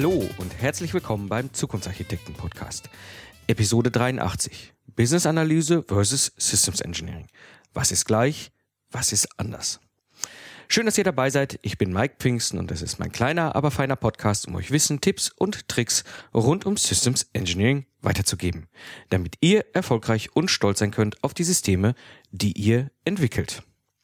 Hallo und herzlich willkommen beim Zukunftsarchitekten-Podcast. Episode 83. Business-Analyse versus Systems Engineering. Was ist gleich? Was ist anders? Schön, dass ihr dabei seid. Ich bin Mike Pfingsten und das ist mein kleiner, aber feiner Podcast, um euch Wissen, Tipps und Tricks rund um Systems Engineering weiterzugeben, damit ihr erfolgreich und stolz sein könnt auf die Systeme, die ihr entwickelt.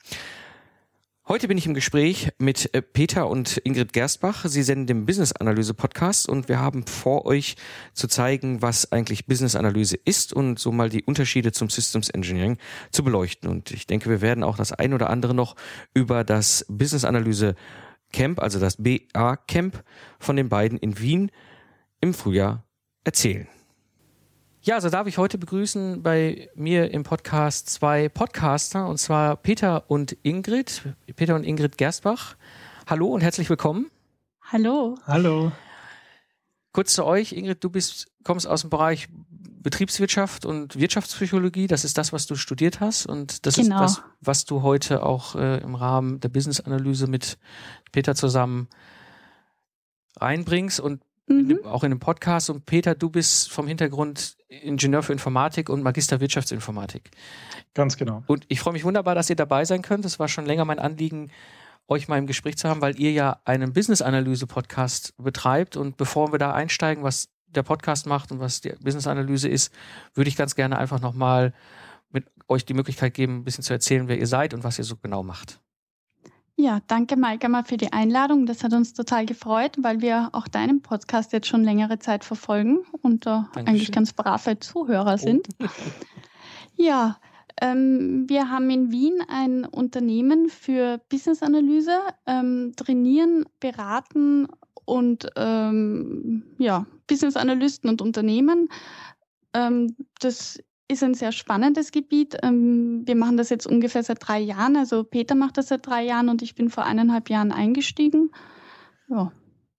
Heute bin ich im Gespräch mit Peter und Ingrid Gerstbach. Sie senden den Business-Analyse-Podcast und wir haben vor, euch zu zeigen, was eigentlich Business-Analyse ist und so mal die Unterschiede zum Systems Engineering zu beleuchten. Und ich denke, wir werden auch das ein oder andere noch über das Business-Analyse-Camp, also das BA-Camp von den beiden in Wien im Frühjahr erzählen. Ja, also darf ich heute begrüßen bei mir im Podcast zwei Podcaster, und zwar Peter und Ingrid Gerstbach. Hallo und herzlich willkommen. Hallo. Hallo. Kurz zu euch, Ingrid, du kommst aus dem Bereich Betriebswirtschaft und Wirtschaftspsychologie. Das ist das, was du studiert hast, und das ist das, was du heute auch im Rahmen der Business-Analyse mit Peter zusammen reinbringst und auch in dem Podcast. Und Peter, du bist vom Hintergrund Ingenieur für Informatik und Magister Wirtschaftsinformatik. Ganz genau. Und ich freue mich wunderbar, dass ihr dabei sein könnt. Es war schon länger mein Anliegen, euch mal im Gespräch zu haben, weil ihr ja einen Business-Analyse-Podcast betreibt. Und bevor wir da einsteigen, was der Podcast macht und was die Business-Analyse ist, würde ich ganz gerne einfach nochmal mit euch die Möglichkeit geben, ein bisschen zu erzählen, wer ihr seid und was ihr so genau macht. Ja, danke Maike mal für die Einladung. Das hat uns total gefreut, weil wir auch deinen Podcast jetzt schon längere Zeit verfolgen und eigentlich ganz brave Zuhörer sind. Ja, wir haben in Wien ein Unternehmen für Business-Analyse, trainieren, beraten und Business-Analysten und Unternehmen. Das ist ein sehr spannendes Gebiet. Wir machen das jetzt ungefähr seit 3 Jahren. Also Peter macht das seit 3 Jahren und ich bin vor 1,5 Jahren eingestiegen. Ja.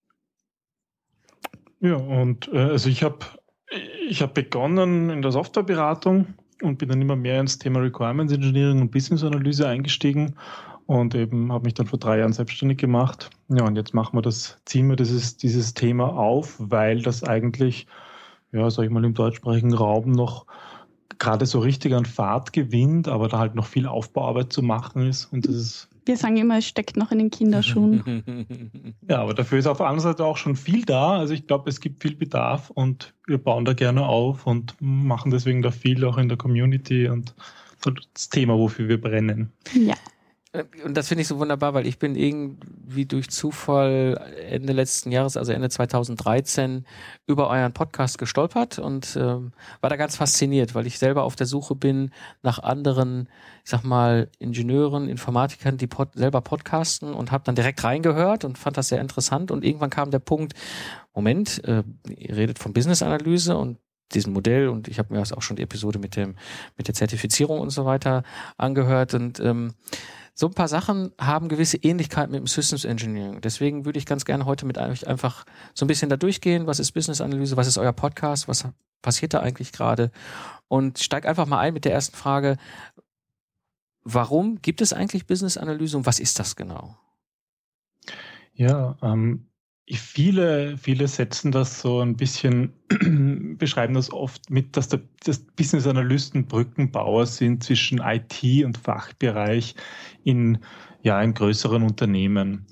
Ja, und also ich hab begonnen in der Softwareberatung und bin dann immer mehr ins Thema Requirements Engineering und Business Analyse eingestiegen und eben habe mich dann vor 3 Jahren selbstständig gemacht. Ja, und jetzt ziehen wir dieses Thema auf, weil das eigentlich, ja, sag ich mal, im deutschsprachigen Raum noch gerade so richtig an Fahrt gewinnt, aber da halt noch viel Aufbauarbeit zu machen ist. Und das ist. Wir sagen immer, es steckt noch in den Kinderschuhen. Ja, aber dafür ist auf der anderen Seite auch schon viel da. Also ich glaube, es gibt viel Bedarf und wir bauen da gerne auf und machen deswegen da viel auch in der Community und so das Thema, wofür wir brennen. Ja. Und das finde ich so wunderbar, weil ich bin irgendwie durch Zufall Ende letzten Jahres, also Ende 2013, über euren Podcast gestolpert und war da ganz fasziniert, weil ich selber auf der Suche bin nach anderen, ich sag mal, Ingenieuren, Informatikern, die selber podcasten, und habe dann direkt reingehört und fand das sehr interessant. Und irgendwann kam der Punkt, Moment, ihr redet von Business-Analyse und diesem Modell, und ich habe mir auch schon die Episode mit der Zertifizierung und so weiter angehört, und so ein paar Sachen haben gewisse Ähnlichkeiten mit dem Systems Engineering. Deswegen würde ich ganz gerne heute mit euch einfach so ein bisschen da durchgehen. Was ist Business Analyse? Was ist euer Podcast? Was passiert da eigentlich gerade? Und steig einfach mal ein mit der ersten Frage. Warum gibt es eigentlich Business Analyse und was ist das genau? Ja, viele setzen das so ein bisschen, beschreiben das oft mit, dass das Business-Analysten Brückenbauer sind zwischen IT und Fachbereich in größeren Unternehmen.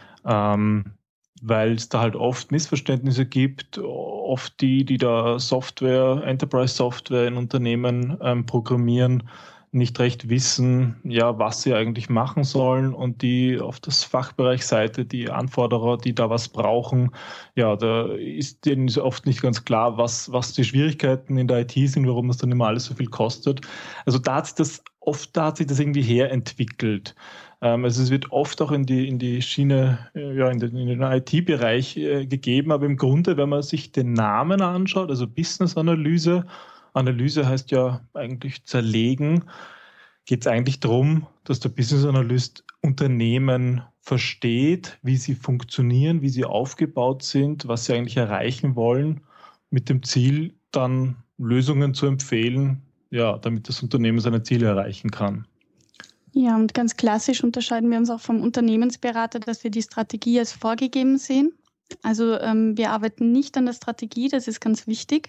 Weil es da halt oft Missverständnisse gibt, oft die da Enterprise-Software in Unternehmen programmieren, nicht recht wissen, ja, was sie eigentlich machen sollen, und die auf das Fachbereichsseite, die Anforderer, die da was brauchen, ja, da ist denen oft nicht ganz klar, was die Schwierigkeiten in der IT sind, warum das dann immer alles so viel kostet. Also da hat sich das irgendwie herentwickelt. Also es wird oft auch in die Schiene, in den IT-Bereich gegeben, aber im Grunde, wenn man sich den Namen anschaut, also Business Analyse heißt ja eigentlich zerlegen, geht es eigentlich darum, dass der Business Analyst Unternehmen versteht, wie sie funktionieren, wie sie aufgebaut sind, was sie eigentlich erreichen wollen, mit dem Ziel, dann Lösungen zu empfehlen, ja, damit das Unternehmen seine Ziele erreichen kann. Ja, und ganz klassisch unterscheiden wir uns auch vom Unternehmensberater, dass wir die Strategie als vorgegeben sehen. Also wir arbeiten nicht an der Strategie, das ist ganz wichtig.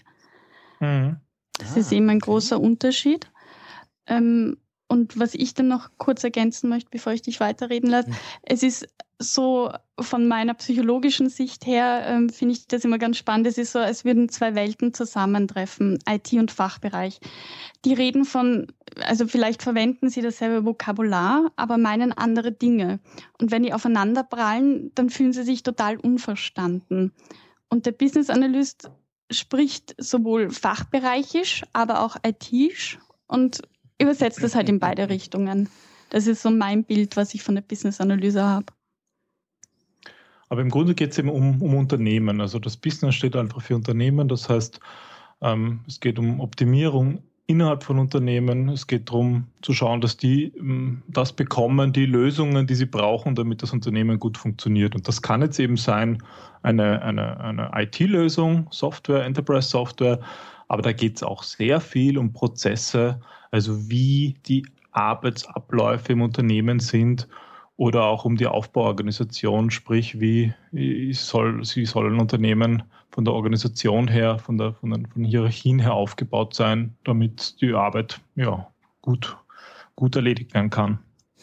Das ist eben ein großer Unterschied. Und was ich dann noch kurz ergänzen möchte, bevor ich dich weiterreden lasse, es ist so von meiner psychologischen Sicht her, finde ich das immer ganz spannend. Es ist so, als würden zwei Welten zusammentreffen, IT und Fachbereich. Die reden also vielleicht verwenden sie dasselbe Vokabular, aber meinen andere Dinge. Und wenn die aufeinander prallen, dann fühlen sie sich total unverstanden. Und der Business Analyst spricht sowohl fachbereichisch, aber auch IT-isch und übersetzt das halt in beide Richtungen. Das ist so mein Bild, was ich von der Business-Analyse habe. Aber im Grunde geht es eben um Unternehmen. Also das Business steht einfach für Unternehmen. Das heißt, es geht um Optimierung innerhalb von Unternehmen. Es geht darum zu schauen, dass die das bekommen, die Lösungen, die sie brauchen, damit das Unternehmen gut funktioniert. Und das kann jetzt eben sein, eine IT-Lösung, Software, Enterprise-Software. Aber da geht es auch sehr viel um Prozesse, also wie die Arbeitsabläufe im Unternehmen sind oder auch um die Aufbauorganisation, sprich wie soll ein Unternehmen von der Organisation her, von Hierarchien her aufgebaut sein, damit die Arbeit gut erledigt werden kann.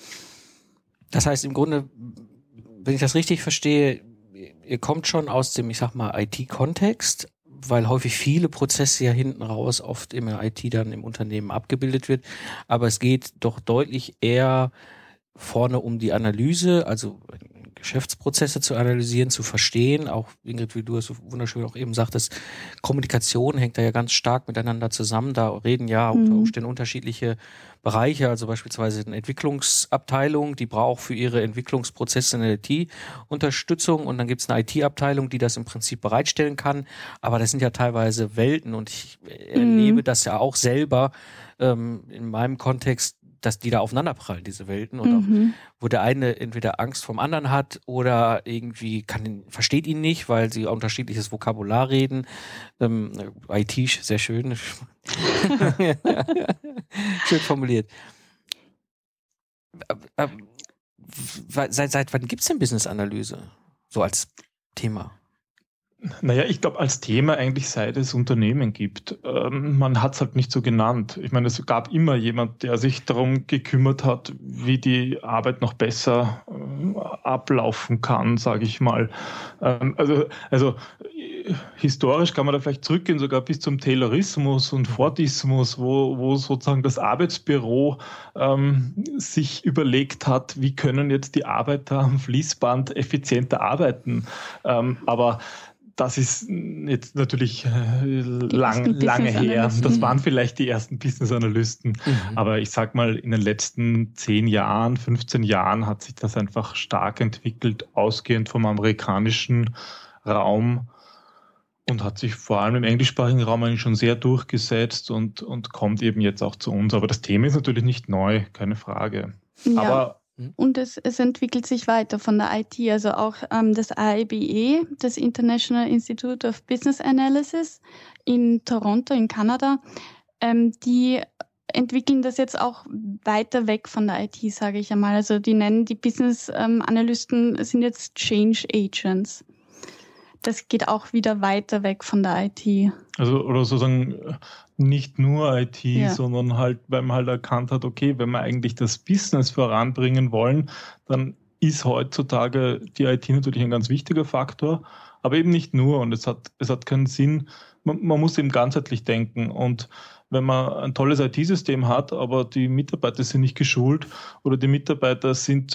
Das heißt im Grunde, wenn ich das richtig verstehe, ihr kommt schon aus dem, ich sag mal, IT-Kontext, weil häufig viele Prozesse ja hinten raus oft in der IT dann im Unternehmen abgebildet wird. Aber es geht doch deutlich eher vorne um die Analyse, also Geschäftsprozesse zu analysieren, zu verstehen. Auch Ingrid, wie du es so wunderschön auch eben sagtest, Kommunikation hängt da ja ganz stark miteinander zusammen. Da reden ja unter Umständen unterschiedliche Bereiche, also beispielsweise eine Entwicklungsabteilung, die braucht für ihre Entwicklungsprozesse eine IT-Unterstützung und dann gibt es eine IT-Abteilung, die das im Prinzip bereitstellen kann. Aber das sind ja teilweise Welten und ich erlebe das ja auch selber in meinem Kontext, dass die da aufeinanderprallen, diese Welten, und auch, wo der eine entweder Angst vom anderen hat oder irgendwie versteht ihn nicht, weil sie unterschiedliches Vokabular reden. IT, sehr schön. Schön formuliert. Seit wann gibt es denn Business-Analyse? So als Thema? Naja, ich glaube, als Thema eigentlich seit es Unternehmen gibt. Man hat es halt nicht so genannt. Ich meine, es gab immer jemand, der sich darum gekümmert hat, wie die Arbeit noch besser ablaufen kann, sage ich mal. Also historisch kann man da vielleicht zurückgehen, sogar bis zum Taylorismus und Fordismus, wo sozusagen das Arbeitsbüro sich überlegt hat, wie können jetzt die Arbeiter am Fließband effizienter arbeiten. Aber das ist jetzt natürlich lange her. Das waren vielleicht die ersten Business-Analysten. Aber ich sag mal, in den letzten 10 Jahren, 15 Jahren hat sich das einfach stark entwickelt, ausgehend vom amerikanischen Raum und hat sich vor allem im englischsprachigen Raum eigentlich schon sehr durchgesetzt und kommt eben jetzt auch zu uns. Aber das Thema ist natürlich nicht neu, keine Frage. Ja. Aber und es entwickelt sich weiter von der IT, also auch das IBE, das International Institute of Business Analysis in Toronto in Kanada, die entwickeln das jetzt auch weiter weg von der IT, sage ich einmal. Also die nennen die Business-Analysten sind jetzt Change Agents. Das geht auch wieder weiter weg von der IT. Also oder sozusagen nicht nur IT, sondern halt, weil man halt erkannt hat, okay, wenn wir eigentlich das Business voranbringen wollen, dann ist heutzutage die IT natürlich ein ganz wichtiger Faktor, aber eben nicht nur, und es hat keinen Sinn, man muss eben ganzheitlich denken, und wenn man ein tolles IT-System hat, aber die Mitarbeiter sind nicht geschult oder die Mitarbeiter sind,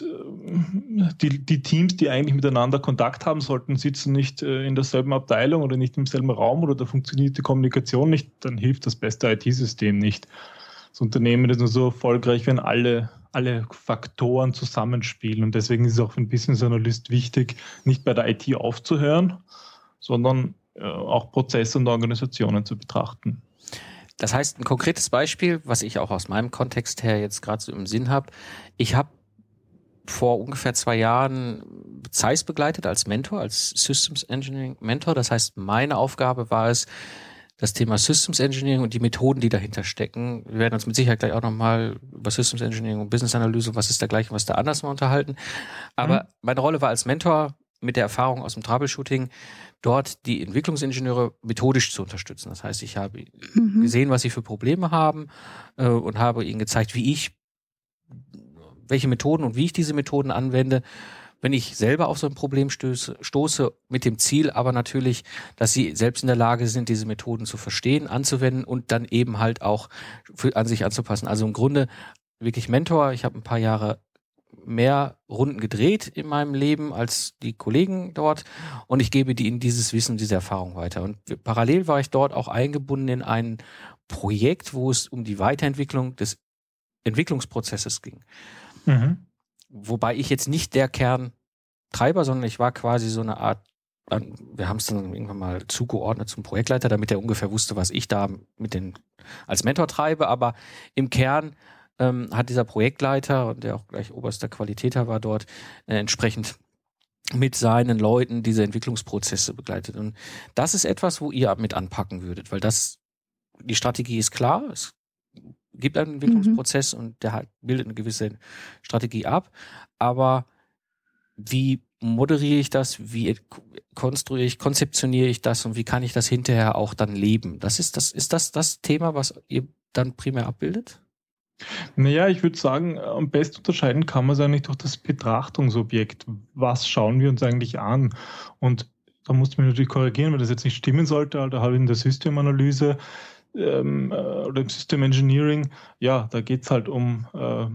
die Teams, die eigentlich miteinander Kontakt haben sollten, sitzen nicht in derselben Abteilung oder nicht im selben Raum oder da funktioniert die Kommunikation nicht, dann hilft das beste IT-System nicht. Das Unternehmen ist nur so erfolgreich, wenn alle Faktoren zusammenspielen, und deswegen ist es auch für einen Business Analyst wichtig, nicht bei der IT aufzuhören, sondern auch Prozesse und Organisationen zu betrachten. Das heißt, ein konkretes Beispiel, was ich auch aus meinem Kontext her jetzt gerade so im Sinn habe, ich habe vor ungefähr 2 Jahren Zeiss begleitet als Mentor, als Systems Engineering Mentor. Das heißt, meine Aufgabe war es, das Thema Systems Engineering und die Methoden, die dahinter stecken. Wir werden uns mit Sicherheit gleich auch nochmal über Systems Engineering und Business Analyse, was ist da gleich und was da anders mal unterhalten. Aber meine Rolle war als Mentor, mit der Erfahrung aus dem Troubleshooting dort die Entwicklungsingenieure methodisch zu unterstützen. Das heißt, ich habe gesehen, was sie für Probleme haben und habe ihnen gezeigt, welche Methoden und wie ich diese Methoden anwende, wenn ich selber auf so ein Problem stoße, mit dem Ziel aber natürlich, dass sie selbst in der Lage sind, diese Methoden zu verstehen, anzuwenden und dann eben halt auch an sich anzupassen. Also im Grunde wirklich Mentor. Ich habe ein paar Jahre mehr Runden gedreht in meinem Leben als die Kollegen dort und ich gebe ihnen dieses Wissen, diese Erfahrung weiter. Und parallel war ich dort auch eingebunden in ein Projekt, wo es um die Weiterentwicklung des Entwicklungsprozesses ging. Wobei ich jetzt nicht der Kerntreiber, sondern ich war quasi so eine Art, wir haben es dann irgendwann mal zugeordnet zum Projektleiter, damit er ungefähr wusste, was ich da als Mentor treibe, aber im Kern hat dieser Projektleiter, und der auch gleich oberster Qualitäter war dort, entsprechend mit seinen Leuten diese Entwicklungsprozesse begleitet. Und das ist etwas, wo ihr mit anpacken würdet, weil die Strategie ist klar, es gibt einen Entwicklungsprozess und der bildet eine gewisse Strategie ab, wie moderiere ich das, wie konzeptioniere ich das und wie kann ich das hinterher auch dann leben? Ist das Thema, was ihr dann primär abbildet? Naja, ich würde sagen, am besten unterscheiden kann man es eigentlich durch das Betrachtungsobjekt. Was schauen wir uns eigentlich an? Und da musst du mich natürlich korrigieren, wenn das jetzt nicht stimmen sollte, da habe ich in der Systemanalyse oder im System Engineering, ja, da geht es halt um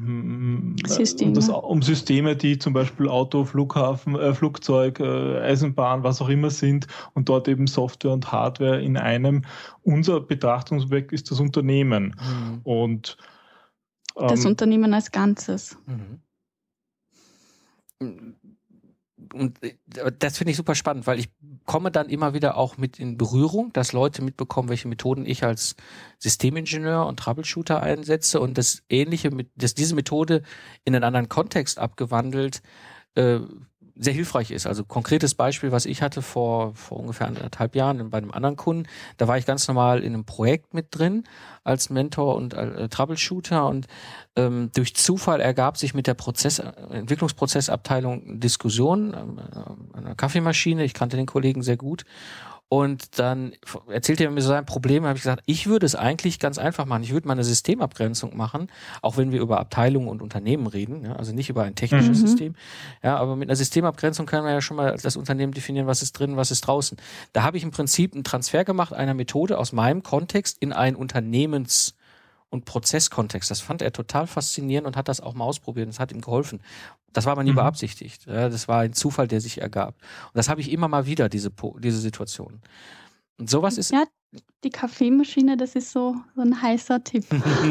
Systeme, die zum Beispiel Auto, Flughafen, Flugzeug, Eisenbahn, was auch immer sind und dort eben Software und Hardware in einem. Unser Betrachtungsobjekt ist das Unternehmen. Und das Unternehmen als Ganzes. Und das finde ich super spannend, weil ich komme dann immer wieder auch mit in Berührung, dass Leute mitbekommen, welche Methoden ich als Systemingenieur und Troubleshooter einsetze und das Ähnliche, dass diese Methode in einen anderen Kontext abgewandelt sehr hilfreich ist. Also konkretes Beispiel, was ich hatte vor ungefähr 1,5 Jahren bei einem anderen Kunden, da war ich ganz normal in einem Projekt mit drin als Mentor und Troubleshooter und durch Zufall ergab sich mit der Entwicklungsprozessabteilung Diskussion an einer Kaffeemaschine. Ich kannte den Kollegen sehr gut. Und dann erzählte er mir so sein Problem, habe ich gesagt, ich würde es eigentlich ganz einfach machen. Ich würde mal eine Systemabgrenzung machen, auch wenn wir über Abteilungen und Unternehmen reden, ja, also nicht über ein technisches System. Ja, aber mit einer Systemabgrenzung können wir ja schon mal das Unternehmen definieren, was ist drin, was ist draußen. Da habe ich im Prinzip einen Transfer gemacht einer Methode aus meinem Kontext in einen Unternehmens- und Prozesskontext. Das fand er total faszinierend und hat das auch mal ausprobiert. Das hat ihm geholfen. Das war aber nie beabsichtigt. Ja, das war ein Zufall, der sich ergab. Und das habe ich immer mal wieder, diese Situation. Und sowas ist... Ja, die Kaffeemaschine, das ist so ein heißer Tipp.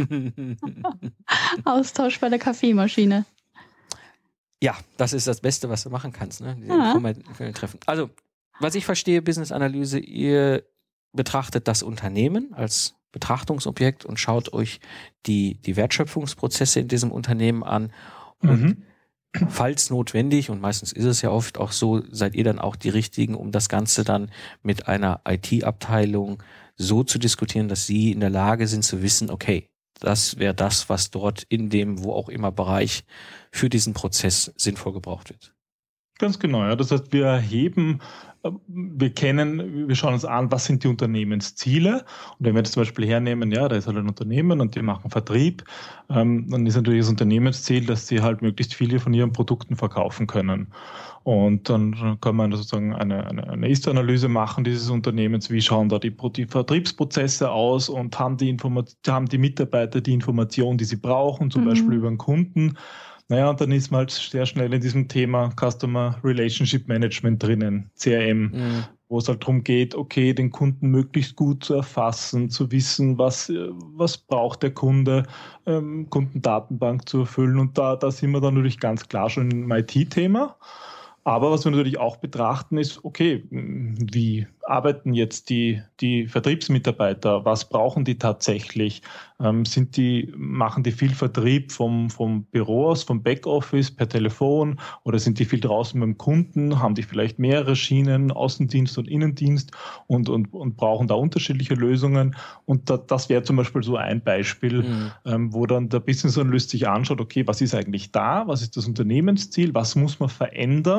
Austausch bei der Kaffeemaschine. Ja, das ist das Beste, was du machen kannst. Ne? Die Treffen. Also, was ich verstehe, Business-Analyse, ihr betrachtet das Unternehmen als Betrachtungsobjekt und schaut euch die Wertschöpfungsprozesse in diesem Unternehmen an und falls notwendig, und meistens ist es ja oft auch so, seid ihr dann auch die Richtigen, um das Ganze dann mit einer IT-Abteilung so zu diskutieren, dass sie in der Lage sind zu wissen, okay, das wäre das, was dort in dem, wo auch immer Bereich für diesen Prozess sinnvoll gebraucht wird. Ganz genau, ja. Das heißt, wir schauen uns an, was sind die Unternehmensziele. Und wenn wir das zum Beispiel hernehmen, ja, da ist halt ein Unternehmen und die machen Vertrieb, dann ist natürlich das Unternehmensziel, dass sie halt möglichst viele von ihren Produkten verkaufen können. Und dann kann man sozusagen eine Ist-Analyse machen dieses Unternehmens. Wie schauen da die Vertriebsprozesse aus und haben die Mitarbeiter die Information, die sie brauchen, zum Beispiel über einen Kunden. Naja, und dann ist man halt sehr schnell in diesem Thema Customer Relationship Management drinnen, CRM, wo es halt darum geht, okay, den Kunden möglichst gut zu erfassen, zu wissen, was braucht der Kunde, Kundendatenbank zu erfüllen. Und da sind wir dann natürlich ganz klar schon im IT-Thema. Aber was wir natürlich auch betrachten ist, okay, wie arbeiten jetzt die Vertriebsmitarbeiter? Was brauchen die tatsächlich? Machen die viel Vertrieb vom Büro aus, vom Backoffice, per Telefon? Oder sind die viel draußen beim Kunden? Haben die vielleicht mehrere Schienen, Außendienst und Innendienst und brauchen da unterschiedliche Lösungen? Und das wäre zum Beispiel so ein Beispiel, wo dann der Business Analyst sich anschaut, okay, was ist eigentlich da? Was ist das Unternehmensziel? Was muss man verändern?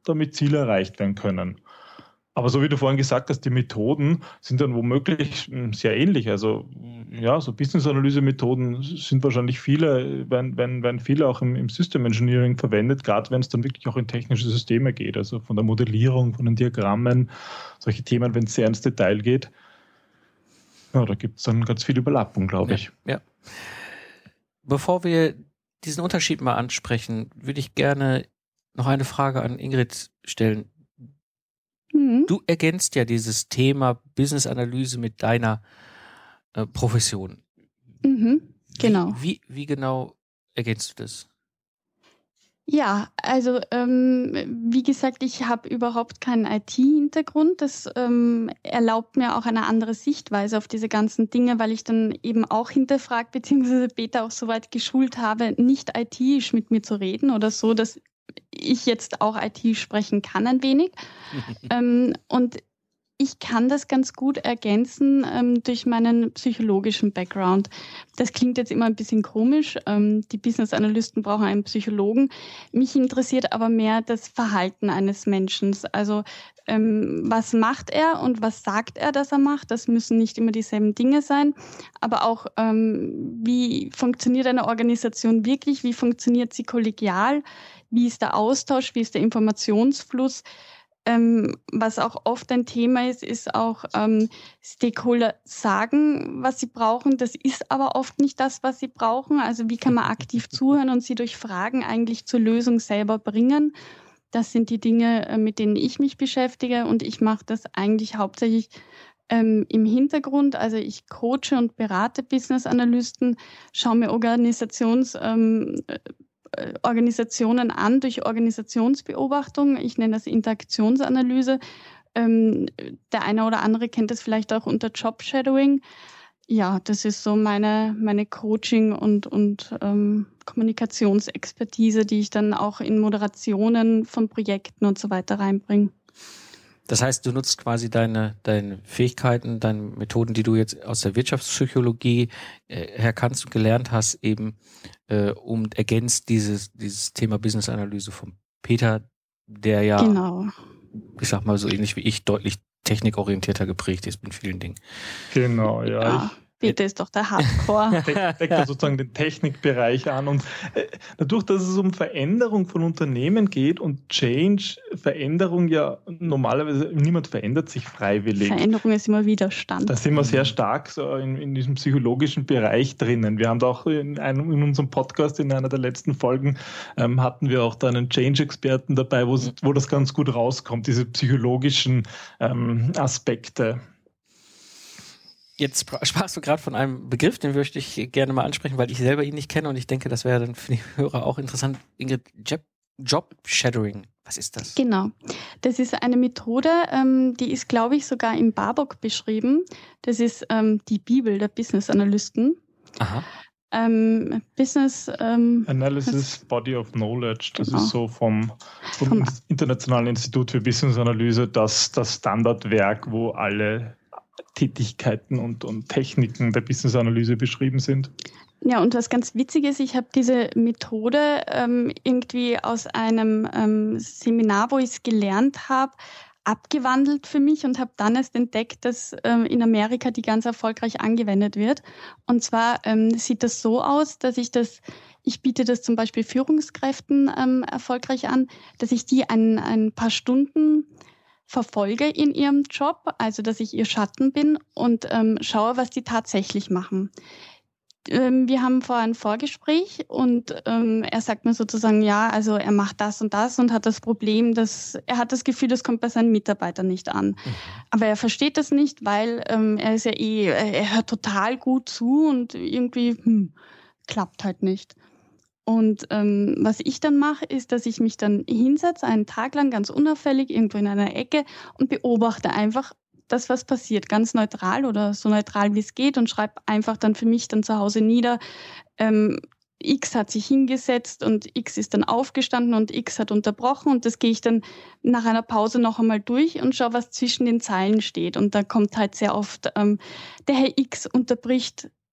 damit Ziele erreicht werden können. Aber so wie du vorhin gesagt hast, die Methoden sind dann womöglich sehr ähnlich. Also ja, so Business-Analyse-Methoden sind wahrscheinlich werden viele auch im System Engineering verwendet, gerade wenn es dann wirklich auch in technische Systeme geht. Also von der Modellierung, von den Diagrammen, solche Themen, wenn es sehr ins Detail geht. Ja, da gibt es dann ganz viel Überlappung, glaube ich. Ja. Bevor wir diesen Unterschied mal ansprechen, würde ich gerne noch eine Frage an Ingrid stellen. Du ergänzt ja dieses Thema Business-Analyse mit deiner Profession. Genau. Wie genau ergänzt du das? Ja, also wie gesagt, ich habe überhaupt keinen IT-Hintergrund. Das erlaubt mir auch eine andere Sichtweise auf diese ganzen Dinge, weil ich dann eben auch hinterfragt bzw. Peter auch soweit geschult habe, nicht IT-isch mit mir zu reden oder so, dass ich jetzt auch IT sprechen kann ein wenig. Und ich kann das ganz gut ergänzen durch meinen psychologischen Background. Das klingt jetzt immer ein bisschen komisch. Die Business-Analysten brauchen einen Psychologen. Mich interessiert aber mehr das Verhalten eines Menschen. Also was macht er und was sagt er, dass er macht? Das müssen nicht immer dieselben Dinge sein. Aber auch, wie funktioniert eine Organisation wirklich? Wie funktioniert sie kollegial? Wie ist der Austausch? Wie ist der Informationsfluss? Was auch oft ein Thema ist auch Stakeholder sagen, was sie brauchen. Das ist aber oft nicht das, was sie brauchen. Also wie kann man aktiv zuhören und sie durch Fragen eigentlich zur Lösung selber bringen? Das sind die Dinge, mit denen ich mich beschäftige und ich mache das eigentlich hauptsächlich im Hintergrund. Also ich coache und berate Business-Analysten, schaue mir Organisationen an durch Organisationsbeobachtung. Ich nenne das Interaktionsanalyse. Der eine oder andere kennt das vielleicht auch unter Job-Shadowing. Ja, das ist so meine Coaching- und Kommunikationsexpertise, die ich dann auch in Moderationen von Projekten und so weiter reinbringe. Das heißt, du nutzt quasi deine Fähigkeiten, deine Methoden, die du jetzt aus der Wirtschaftspsychologie her kannst und gelernt hast, eben und ergänzt dieses Thema Business-Analyse von Peter, der ja, genau, ich sag mal so ähnlich wie ich, deutlich technikorientierter geprägt ist mit vielen Dingen. Genau, ja. Peter ist doch der Hardcore. Deckt da sozusagen den Technikbereich an und dadurch, dass es um Veränderung von Unternehmen geht und Change, Veränderung ja normalerweise, niemand verändert sich freiwillig. Veränderung ist immer Widerstand. Da sind wir sehr stark so in diesem psychologischen Bereich drinnen. Wir haben da auch in unserem Podcast, in einer der letzten Folgen, hatten wir auch da einen Change-Experten dabei, wo das ganz gut rauskommt, diese psychologischen Aspekte. Jetzt sprachst du gerade von einem Begriff, den würde ich gerne mal ansprechen, weil ich selber ihn nicht kenne und ich denke, das wäre dann für die Hörer auch interessant. Ingrid, Job-Shadowing, was ist das? Genau, das ist eine Methode, die ist, glaube ich, sogar im BABOK beschrieben. Das ist die Bibel der Business-Analysten. Aha. Analysis Body of Knowledge, das ist so vom Internationalen Institut für Business-Analyse das Standardwerk, wo alle Tätigkeiten und Techniken der Business-Analyse beschrieben sind. Ja, und was ganz witzig ist, ich habe diese Methode irgendwie aus einem Seminar, wo ich es gelernt habe, abgewandelt für mich und habe dann erst entdeckt, dass in Amerika die ganz erfolgreich angewendet wird. Und zwar sieht das so aus, dass ich biete das zum Beispiel Führungskräften erfolgreich an, dass ich die ein paar Stunden verfolge in ihrem Job, also dass ich ihr Schatten bin und schaue, was die tatsächlich machen. Wir haben vorher ein Vorgespräch und er sagt mir sozusagen, ja, also er macht das und hat das Problem, dass er hat das Gefühl, das kommt bei seinen Mitarbeitern nicht an. Aber er versteht das nicht, weil er ist ja er hört total gut zu und irgendwie klappt halt nicht. Und was ich dann mache, ist, dass ich mich dann hinsetze, einen Tag lang ganz unauffällig, irgendwo in einer Ecke und beobachte einfach das, was passiert, ganz neutral oder so neutral, wie es geht und schreibe einfach dann für mich dann zu Hause nieder, X hat sich hingesetzt und X ist dann aufgestanden und X hat unterbrochen und das gehe ich dann nach einer Pause noch einmal durch und schaue, was zwischen den Zeilen steht. Und da kommt halt sehr oft, der Herr X unterbricht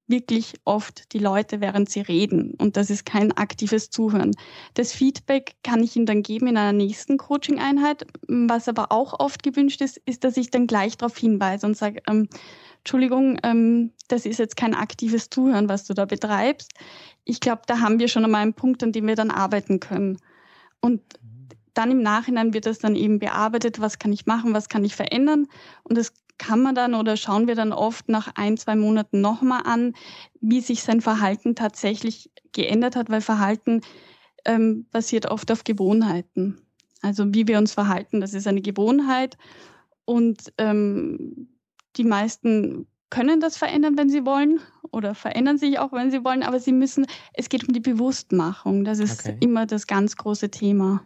wirklich oft die Leute, während sie reden. Und das ist kein aktives Zuhören. Das Feedback kann ich ihnen dann geben in einer nächsten Coaching-Einheit. Was aber auch oft gewünscht ist, ist, dass ich dann gleich darauf hinweise und sage, Entschuldigung, das ist jetzt kein aktives Zuhören, was du da betreibst. Ich glaube, da haben wir schon einmal einen Punkt, an dem wir dann arbeiten können. Und dann im Nachhinein wird das dann eben bearbeitet, was kann ich machen, was kann ich verändern. Und das kann man dann oder schauen wir dann oft nach 1-2 Monaten nochmal an, wie sich sein Verhalten tatsächlich geändert hat, weil Verhalten basiert oft auf Gewohnheiten. Also wie wir uns verhalten, das ist eine Gewohnheit und die meisten können das verändern, wenn sie wollen oder verändern sich auch, wenn sie wollen, aber es geht um die Bewusstmachung, das ist immer das ganz große Thema.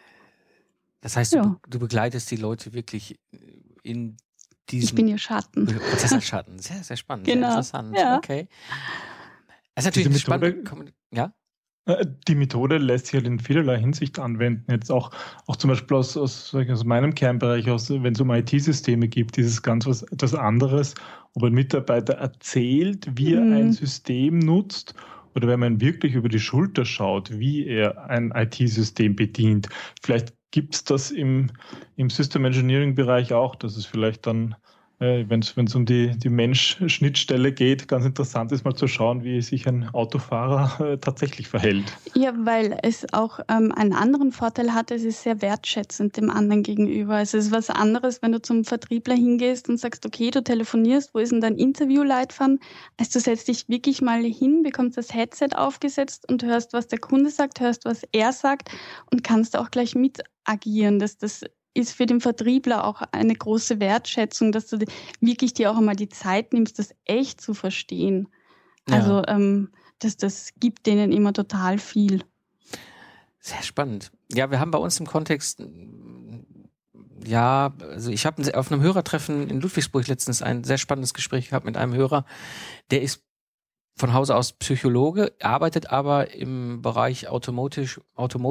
Das heißt, du begleitest die Leute wirklich in diesem... Ich bin ihr Schatten. Prozess als Schatten. Sehr, sehr spannend. Genau. Sehr interessant. Ja. Okay. Das ist natürlich spannend. Ja? Die Methode lässt sich halt in vielerlei Hinsicht anwenden. Jetzt auch zum Beispiel aus meinem Kernbereich, wenn es um IT-Systeme gibt, ist es ganz etwas anderes, ob ein Mitarbeiter erzählt, wie er ein System nutzt, oder wenn man wirklich über die Schulter schaut, wie er ein IT-System bedient. Vielleicht gibt es das im System Engineering-Bereich auch, dass es vielleicht dann, wenn es um die Mensch-Schnittstelle geht, ganz interessant ist, mal zu schauen, wie sich ein Autofahrer tatsächlich verhält. Ja, weil es auch einen anderen Vorteil hat, es ist sehr wertschätzend dem anderen gegenüber. Also es ist was anderes, wenn du zum Vertriebler hingehst und sagst, okay, du telefonierst, wo ist denn dein Interviewleitfaden? Also du setzt dich wirklich mal hin, bekommst das Headset aufgesetzt und hörst, was der Kunde sagt, hörst, was er sagt und kannst auch gleich mit agieren. Das ist für den Vertriebler auch eine große Wertschätzung, dass du wirklich dir auch einmal die Zeit nimmst, das echt zu verstehen. Ja. Also das gibt denen immer total viel. Sehr spannend. Ja, wir haben bei uns im Kontext, also ich habe auf einem Hörertreffen in Ludwigsburg letztens ein sehr spannendes Gespräch gehabt mit einem Hörer, der ist von Hause aus Psychologe, arbeitet aber im Bereich Automotive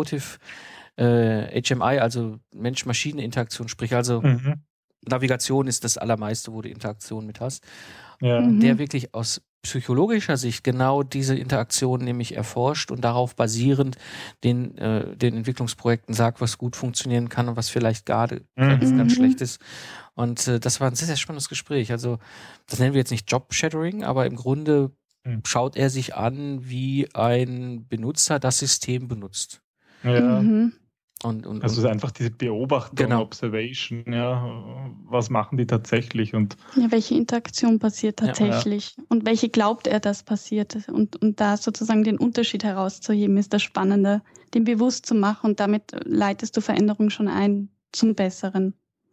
HMI, also Mensch-Maschine-Interaktion, sprich also Navigation ist das Allermeiste, wo du Interaktion mit hast. Ja. Der wirklich aus psychologischer Sicht genau diese Interaktion nämlich erforscht und darauf basierend den Entwicklungsprojekten sagt, was gut funktionieren kann und was vielleicht gerade ganz schlecht ist. Und das war ein sehr, sehr spannendes Gespräch. Also das nennen wir jetzt nicht Job-Shadowing, aber im Grunde schaut er sich an, wie ein Benutzer das System benutzt. Ja. Und also einfach diese Beobachtung, Observation, was machen die tatsächlich? Und welche Interaktion passiert tatsächlich und welche glaubt er, dass passiert? Und da sozusagen den Unterschied herauszuheben, ist das Spannende, den bewusst zu machen und damit leitest du Veränderung schon ein zum Besseren.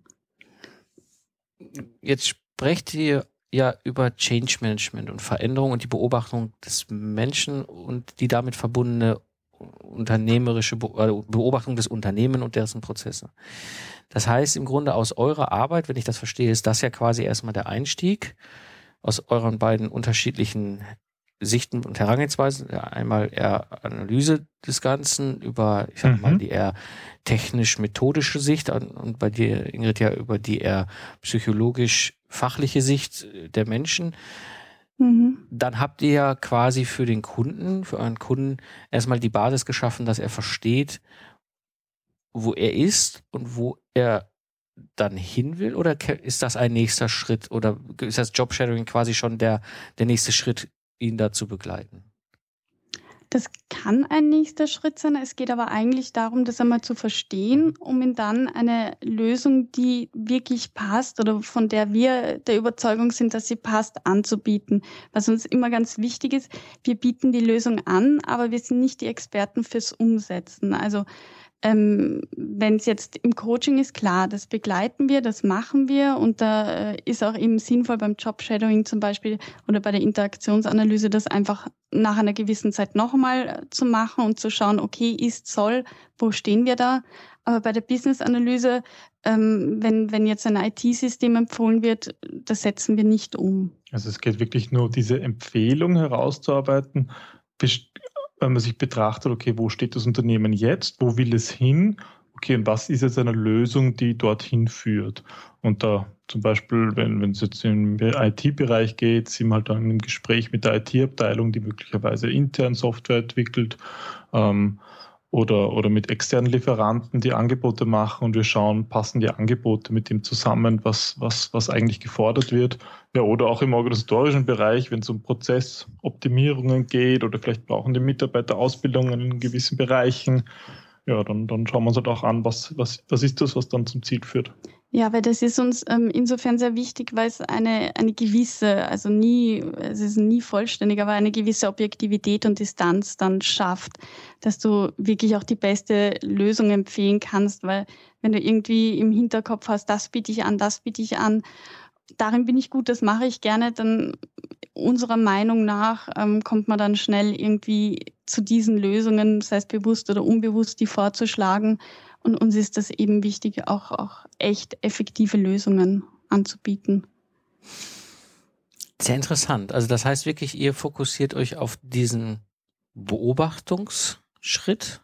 Jetzt sprecht ihr ja über Change Management und Veränderung und die Beobachtung des Menschen und die damit verbundene unternehmerische Beobachtung des Unternehmens und dessen Prozesse. Das heißt im Grunde aus eurer Arbeit, wenn ich das verstehe, ist das ja quasi erstmal der Einstieg aus euren beiden unterschiedlichen Sichten und Herangehensweisen. Einmal eher Analyse des Ganzen über, ich sag mal, die eher technisch-methodische Sicht und bei dir, Ingrid, ja über die eher psychologisch-fachliche Sicht der Menschen. Dann habt ihr ja quasi für euren Kunden erstmal die Basis geschaffen, dass er versteht, wo er ist und wo er dann hin will, oder ist das ein nächster Schritt oder ist das Job-Shadowing quasi schon der nächste Schritt, ihn da zu begleiten? Das kann ein nächster Schritt sein. Es geht aber eigentlich darum, das einmal zu verstehen, um ihm dann eine Lösung, die wirklich passt oder von der wir der Überzeugung sind, dass sie passt, anzubieten. Was uns immer ganz wichtig ist, wir bieten die Lösung an, aber wir sind nicht die Experten fürs Umsetzen. Also wenn es jetzt im Coaching ist, klar, das begleiten wir, das machen wir und da ist auch eben sinnvoll beim Job-Shadowing zum Beispiel oder bei der Interaktionsanalyse, das einfach nach einer gewissen Zeit nochmal zu machen und zu schauen, okay, ist, soll, wo stehen wir da? Aber bei der Business-Analyse, wenn jetzt ein IT-System empfohlen wird, das setzen wir nicht um. Also es geht wirklich nur, diese Empfehlung herauszuarbeiten, wenn man sich betrachtet, okay, wo steht das Unternehmen jetzt, wo will es hin okay, und was ist jetzt eine Lösung, die dorthin führt? Und da zum Beispiel, wenn es jetzt im IT-Bereich geht, sind wir halt dann im Gespräch mit der IT-Abteilung, die möglicherweise intern Software entwickelt, oder mit externen Lieferanten, die Angebote machen, und wir schauen, passen die Angebote mit dem zusammen, was eigentlich gefordert wird. Ja, oder auch im organisatorischen Bereich, wenn es um Prozessoptimierungen geht oder vielleicht brauchen die Mitarbeiter Ausbildungen in gewissen Bereichen. Ja, dann schauen wir uns halt auch an, was ist das, was dann zum Ziel führt. Ja, weil das ist uns insofern sehr wichtig, weil es eine gewisse, es ist nie vollständig, aber eine gewisse Objektivität und Distanz dann schafft, dass du wirklich auch die beste Lösung empfehlen kannst, weil wenn du irgendwie im Hinterkopf hast, das biete ich an, darin bin ich gut, das mache ich gerne, dann unserer Meinung nach kommt man dann schnell irgendwie zu diesen Lösungen, sei es bewusst oder unbewusst, die vorzuschlagen. Und uns ist das eben wichtig, auch echt effektive Lösungen anzubieten. Sehr interessant. Also das heißt wirklich, ihr fokussiert euch auf diesen Beobachtungsschritt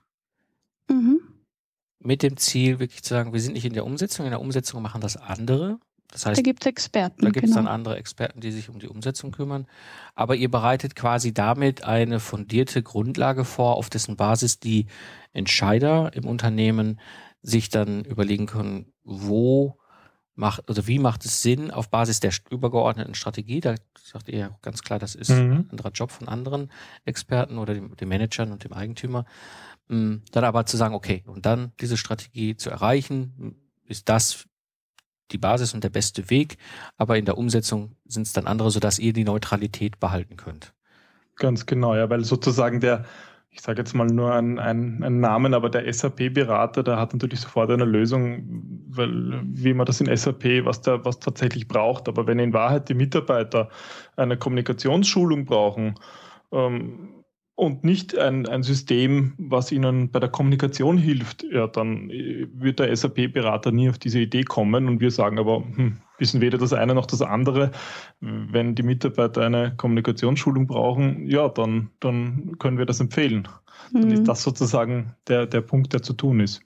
mit dem Ziel, wirklich zu sagen, wir sind nicht in der Umsetzung machen das andere. Das heißt, da gibt es Experten. Da gibt es dann andere Experten, die sich um die Umsetzung kümmern. Aber ihr bereitet quasi damit eine fundierte Grundlage vor, auf dessen Basis die Entscheider im Unternehmen sich dann überlegen können, wie macht es Sinn auf Basis der übergeordneten Strategie. Da sagt ihr ja ganz klar, das ist ein anderer Job von anderen Experten oder den Managern und dem Eigentümer. Dann aber zu sagen, okay, und dann diese Strategie zu erreichen, ist das die Basis und der beste Weg, aber in der Umsetzung sind es dann andere, sodass ihr die Neutralität behalten könnt. Ganz genau, ja, weil sozusagen ich sage jetzt mal nur einen Namen, aber der SAP-Berater, der hat natürlich sofort eine Lösung, weil wie man das in SAP, was tatsächlich braucht. Aber wenn in Wahrheit die Mitarbeiter eine Kommunikationsschulung brauchen, und nicht ein System, was ihnen bei der Kommunikation hilft, ja, dann wird der SAP-Berater nie auf diese Idee kommen, und wir sagen aber, wissen weder das eine noch das andere. Wenn die Mitarbeiter eine Kommunikationsschulung brauchen, ja, dann können wir das empfehlen. Dann ist das sozusagen der Punkt, der zu tun ist.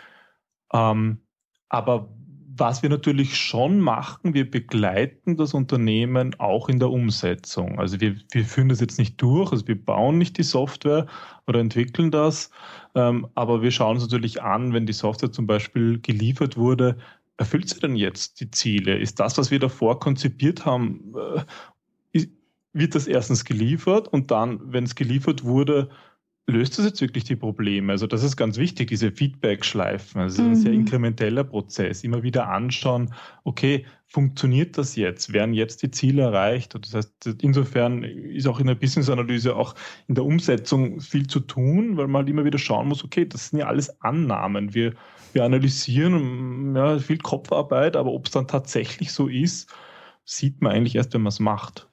Aber was wir natürlich schon machen, wir begleiten das Unternehmen auch in der Umsetzung. Also wir führen das jetzt nicht durch, also wir bauen nicht die Software oder entwickeln das, aber wir schauen uns natürlich an, wenn die Software zum Beispiel geliefert wurde, erfüllt sie denn jetzt die Ziele? Ist das, was wir davor konzipiert haben, wird das erstens geliefert, und dann, wenn es geliefert wurde, löst das jetzt wirklich die Probleme? Also das ist ganz wichtig, diese Feedback-Schleifen. Also ein sehr inkrementeller Prozess. Immer wieder anschauen, okay, funktioniert das jetzt? Werden jetzt die Ziele erreicht? Und das heißt, insofern ist auch in der Business-Analyse, auch in der Umsetzung viel zu tun, weil man halt immer wieder schauen muss, okay, das sind ja alles Annahmen. Wir analysieren, ja, viel Kopfarbeit, aber ob es dann tatsächlich so ist, sieht man eigentlich erst, wenn man es macht.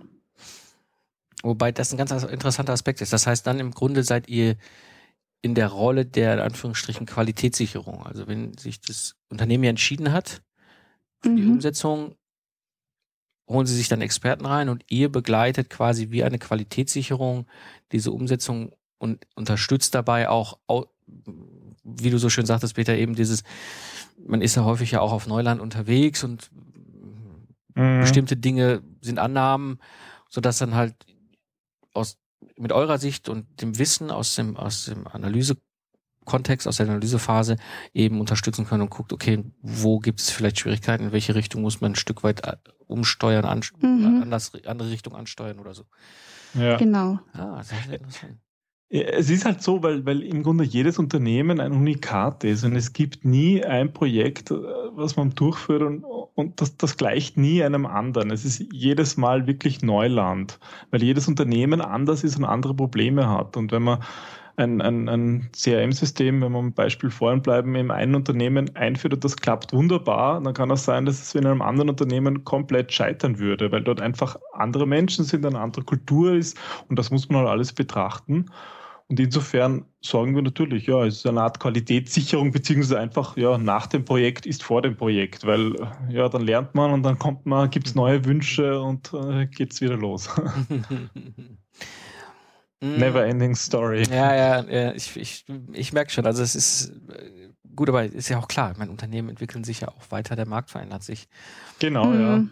Wobei das ein ganz interessanter Aspekt ist. Das heißt, dann im Grunde seid ihr in der Rolle der, in Anführungsstrichen, Qualitätssicherung. Also wenn sich das Unternehmen ja entschieden hat für die Umsetzung, holen sie sich dann Experten rein, und ihr begleitet quasi wie eine Qualitätssicherung diese Umsetzung und unterstützt dabei auch, wie du so schön sagtest, Peter, eben man ist ja häufig ja auch auf Neuland unterwegs, und bestimmte Dinge sind Annahmen, sodass dann halt mit eurer Sicht und dem Wissen aus dem Analysekontext, aus der Analysephase eben unterstützen können und guckt, okay, wo gibt es vielleicht Schwierigkeiten, in welche Richtung muss man ein Stück weit umsteuern, andere Richtung ansteuern oder so. Ja. Genau. Das ist interessant. Es ist halt so, weil im Grunde jedes Unternehmen ein Unikat ist, und es gibt nie ein Projekt, was man durchführt, und das gleicht nie einem anderen. Es ist jedes Mal wirklich Neuland, weil jedes Unternehmen anders ist und andere Probleme hat. Und wenn man ein CRM-System, wenn wir im Beispiel vorhin bleiben, in einem Unternehmen einführt und das klappt wunderbar, dann kann es sein, dass es in einem anderen Unternehmen komplett scheitern würde, weil dort einfach andere Menschen sind, eine andere Kultur ist, und das muss man halt alles betrachten. Und insofern sorgen wir natürlich, ja, es ist eine Art Qualitätssicherung, beziehungsweise einfach, ja, nach dem Projekt ist vor dem Projekt, weil, ja, dann lernt man und dann gibt es neue Wünsche und geht's wieder los. Never ending story. Ja, ich merke schon, also es ist gut, aber ist ja auch klar, mein Unternehmen entwickeln sich ja auch weiter, der Markt verändert sich. Genau, ja.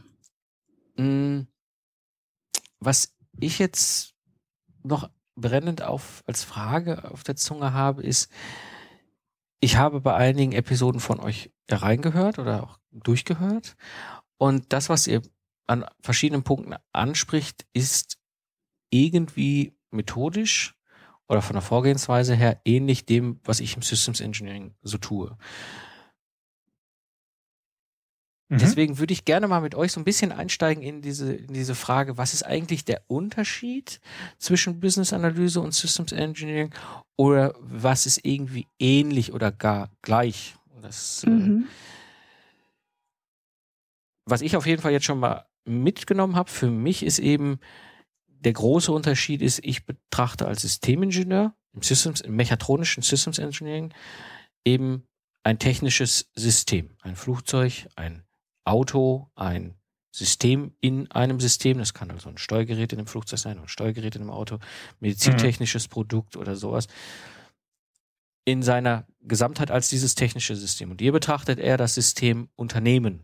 Was ich jetzt noch brennend als Frage auf der Zunge habe, ist, ich habe bei einigen Episoden von euch reingehört oder auch durchgehört und das, was ihr an verschiedenen Punkten anspricht, ist irgendwie methodisch oder von der Vorgehensweise her ähnlich dem, was ich im Systems Engineering so tue. Deswegen würde ich gerne mal mit euch so ein bisschen einsteigen in diese Frage, was ist eigentlich der Unterschied zwischen Business Analyse und Systems Engineering oder was ist irgendwie ähnlich oder gar gleich? Was ich auf jeden Fall jetzt schon mal mitgenommen habe, für mich ist eben der große Unterschied ist, ich betrachte als Systemingenieur im mechatronischen Systems Engineering eben ein technisches System, ein Flugzeug, ein Auto, ein System in einem System, das kann also ein Steuergerät in einem Flugzeug sein, ein Steuergerät in einem Auto, medizintechnisches Produkt oder sowas, in seiner Gesamtheit als dieses technische System. Und hier betrachtet er das System Unternehmen.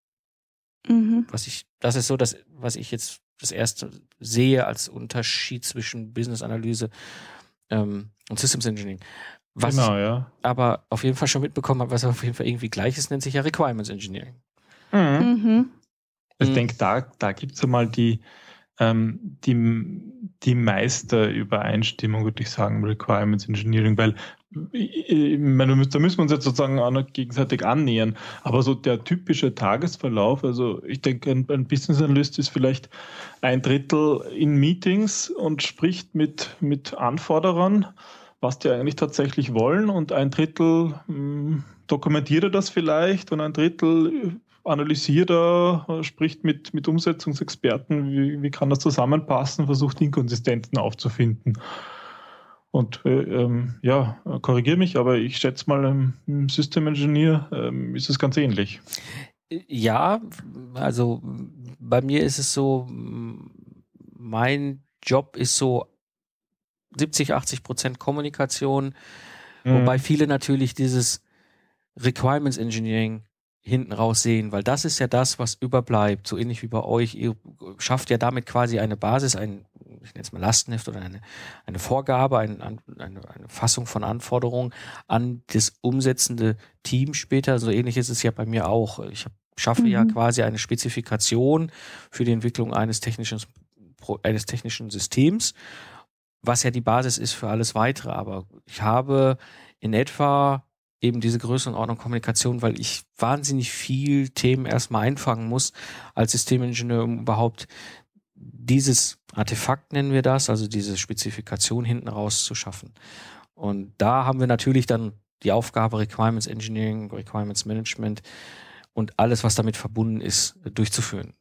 Das ist so, was ich jetzt das erste sehe als Unterschied zwischen Business Analyse und Systems Engineering. Was ich aber auf jeden Fall schon mitbekommen habe, was auf jeden Fall irgendwie gleich ist, nennt sich ja Requirements Engineering. Ich denke, da gibt es einmal die meiste Übereinstimmung, würde ich sagen, Requirements Engineering, weil ich meine, da müssen wir uns jetzt sozusagen auch noch gegenseitig annähern, aber so der typische Tagesverlauf, also ich denke, ein Business Analyst ist vielleicht 1/3 in Meetings und spricht mit Anforderern, was die eigentlich tatsächlich wollen, und 1/3 dokumentiert er das vielleicht und 1/3 analysiert er, spricht mit Umsetzungsexperten, wie kann das zusammenpassen, versucht Inkonsistenzen aufzufinden. Und korrigiere mich, aber ich schätze mal, im System Engineer ist es ganz ähnlich. Ja, also bei mir ist es so, mein Job ist so 70-80% Kommunikation, wobei viele natürlich dieses Requirements Engineering hinten raus sehen, weil das ist ja das, was überbleibt, so ähnlich wie bei euch. Ihr schafft ja damit quasi eine Basis, ich nenne es mal Lastenheft oder eine Vorgabe, eine Fassung von Anforderungen an das umsetzende Team später. So ähnlich ist es ja bei mir auch. Ich schaffe ja quasi eine Spezifikation für die Entwicklung eines technischen Systems, was ja die Basis ist für alles Weitere. Aber ich habe in etwa eben diese Größenordnung Kommunikation, weil ich wahnsinnig viel Themen erstmal einfangen muss als Systemingenieur, um überhaupt dieses Artefakt, nennen wir das, also diese Spezifikation hinten raus zu schaffen. Und da haben wir natürlich dann die Aufgabe Requirements Engineering, Requirements Management und alles, was damit verbunden ist, durchzuführen.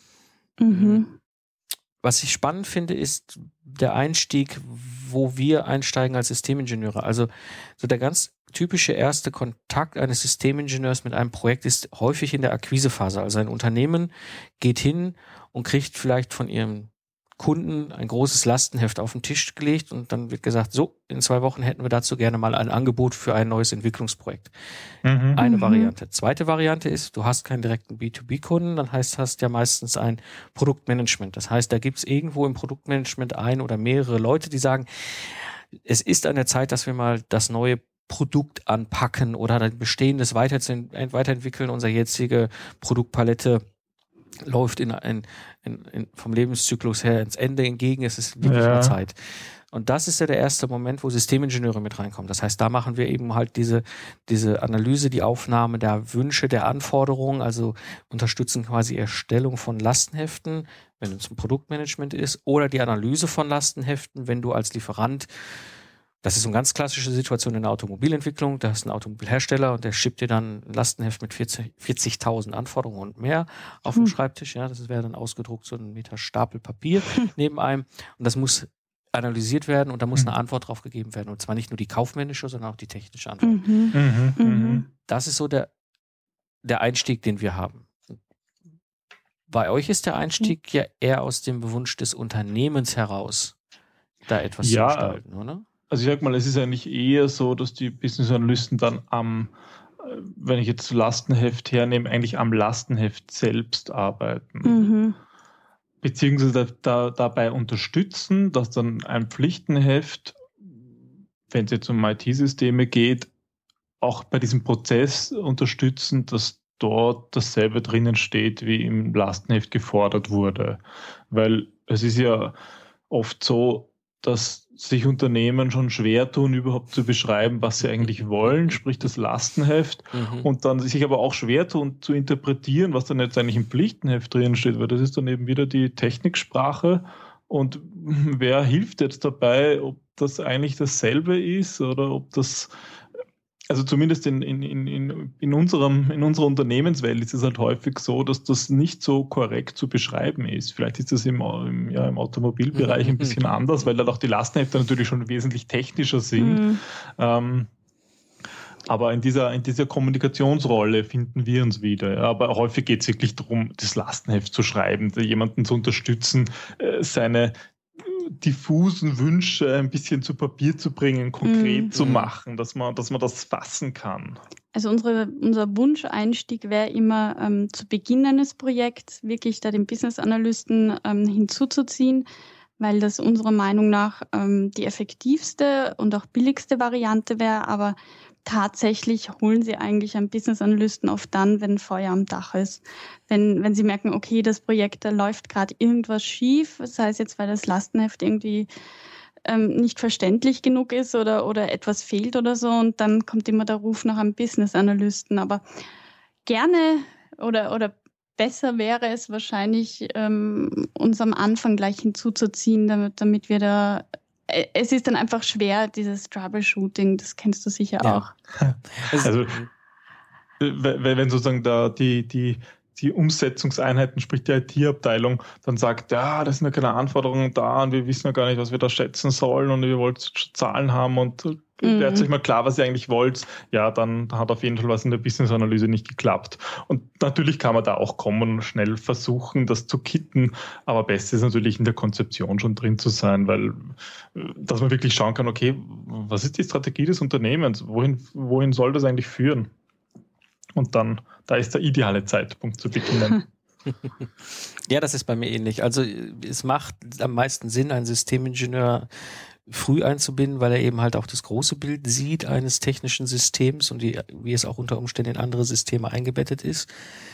Was ich spannend finde, ist der Einstieg, wo wir einsteigen als Systemingenieure. Also so der ganz typische erste Kontakt eines Systemingenieurs mit einem Projekt ist häufig in der Akquisephase. Also ein Unternehmen geht hin und kriegt vielleicht von ihrem Kunden ein großes Lastenheft auf den Tisch gelegt und dann wird gesagt, so, in 2 Wochen hätten wir dazu gerne mal ein Angebot für ein neues Entwicklungsprojekt. Eine Variante. Zweite Variante ist, du hast keinen direkten B2B-Kunden, dann hast ja meistens ein Produktmanagement. Das heißt, da gibt es irgendwo im Produktmanagement ein oder mehrere Leute, die sagen, es ist an der Zeit, dass wir mal das neue Produkt anpacken oder ein bestehendes weiterentwickeln. Unsere jetzige Produktpalette läuft vom Lebenszyklus her ins Ende entgegen. Es ist wirklich mal Zeit. Und das ist ja der erste Moment, wo Systemingenieure mit reinkommen. Das heißt, da machen wir eben halt diese Analyse, die Aufnahme der Wünsche, der Anforderungen, also unterstützen quasi Erstellung von Lastenheften, wenn es ein Produktmanagement ist, oder die Analyse von Lastenheften, wenn du als Lieferant, das ist eine ganz klassische Situation in der Automobilentwicklung, da ist ein Automobilhersteller und der schippt dir dann ein Lastenheft mit 40.000 Anforderungen und mehr auf dem Schreibtisch. Ja, das wäre dann ausgedruckt, so ein Meter Stapel Papier neben einem. Und das muss analysiert werden und da muss eine Antwort drauf gegeben werden. Und zwar nicht nur die kaufmännische, sondern auch die technische Antwort. Das ist so der Einstieg, den wir haben. Bei euch ist der Einstieg ja eher aus dem Wunsch des Unternehmens heraus, da etwas zu gestalten, oder? Also ich sag mal, es ist eigentlich eher so, dass die Business Analysten dann wenn ich jetzt Lastenheft hernehme, eigentlich am Lastenheft selbst arbeiten. Mhm. Beziehungsweise dabei unterstützen, dass dann ein Pflichtenheft, wenn es jetzt um IT-Systeme geht, auch bei diesem Prozess unterstützen, dass dort dasselbe drinnen steht, wie im Lastenheft gefordert wurde. Weil es ist ja oft so, dass sich Unternehmen schon schwer tun, überhaupt zu beschreiben, was sie eigentlich wollen, sprich das Lastenheft, und dann sich aber auch schwer tun, zu interpretieren, was dann jetzt eigentlich im Pflichtenheft drin steht, weil das ist dann eben wieder die Techniksprache. Und wer hilft jetzt dabei, ob das eigentlich dasselbe ist oder ob das, also zumindest in unserer Unternehmenswelt ist es halt häufig so, dass das nicht so korrekt zu beschreiben ist. Vielleicht ist das im Automobilbereich ein bisschen anders, weil dann auch die Lastenhefte natürlich schon wesentlich technischer sind. Aber in dieser Kommunikationsrolle finden wir uns wieder. Ja. Aber häufig geht es wirklich darum, das Lastenheft zu schreiben, jemanden zu unterstützen, seine diffusen Wünsche ein bisschen zu Papier zu bringen, konkret zu machen, dass man das fassen kann. Also unser Wunscheinstieg wäre immer zu Beginn eines Projekts wirklich da den Business-Analysten hinzuzuziehen, weil das unserer Meinung nach die effektivste und auch billigste Variante wäre, aber tatsächlich holen sie eigentlich einen Business-Analysten oft dann, wenn Feuer am Dach ist. Wenn sie merken, okay, das Projekt, da läuft gerade irgendwas schief, sei es jetzt, weil das Lastenheft irgendwie nicht verständlich genug ist oder etwas fehlt oder so, und dann kommt immer der Ruf nach einem Business-Analysten. Aber gerne oder besser wäre es wahrscheinlich, uns am Anfang gleich hinzuzuziehen, damit wir da. Es ist dann einfach schwer, dieses Troubleshooting, das kennst du sicher auch. Also wenn sozusagen da die Umsetzungseinheiten, sprich die IT-Abteilung, dann sagt, ja, das sind ja keine Anforderungen da und wir wissen ja gar nicht, was wir da schätzen sollen und ihr wollt Zahlen haben und werdet euch mal klar, was ihr eigentlich wollt, ja, dann hat auf jeden Fall was in der Business-Analyse nicht geklappt. Und natürlich kann man da auch kommen und schnell versuchen, das zu kitten, aber besser ist natürlich in der Konzeption schon drin zu sein, weil dass man wirklich schauen kann, okay, was ist die Strategie des Unternehmens, wohin soll das eigentlich führen? Und dann, da ist der ideale Zeitpunkt zu beginnen. Ja, das ist bei mir ähnlich. Also es macht am meisten Sinn, einen Systemingenieur früh einzubinden, weil er eben halt auch das große Bild sieht eines technischen Systems und wie es auch unter Umständen in andere Systeme eingebettet ist.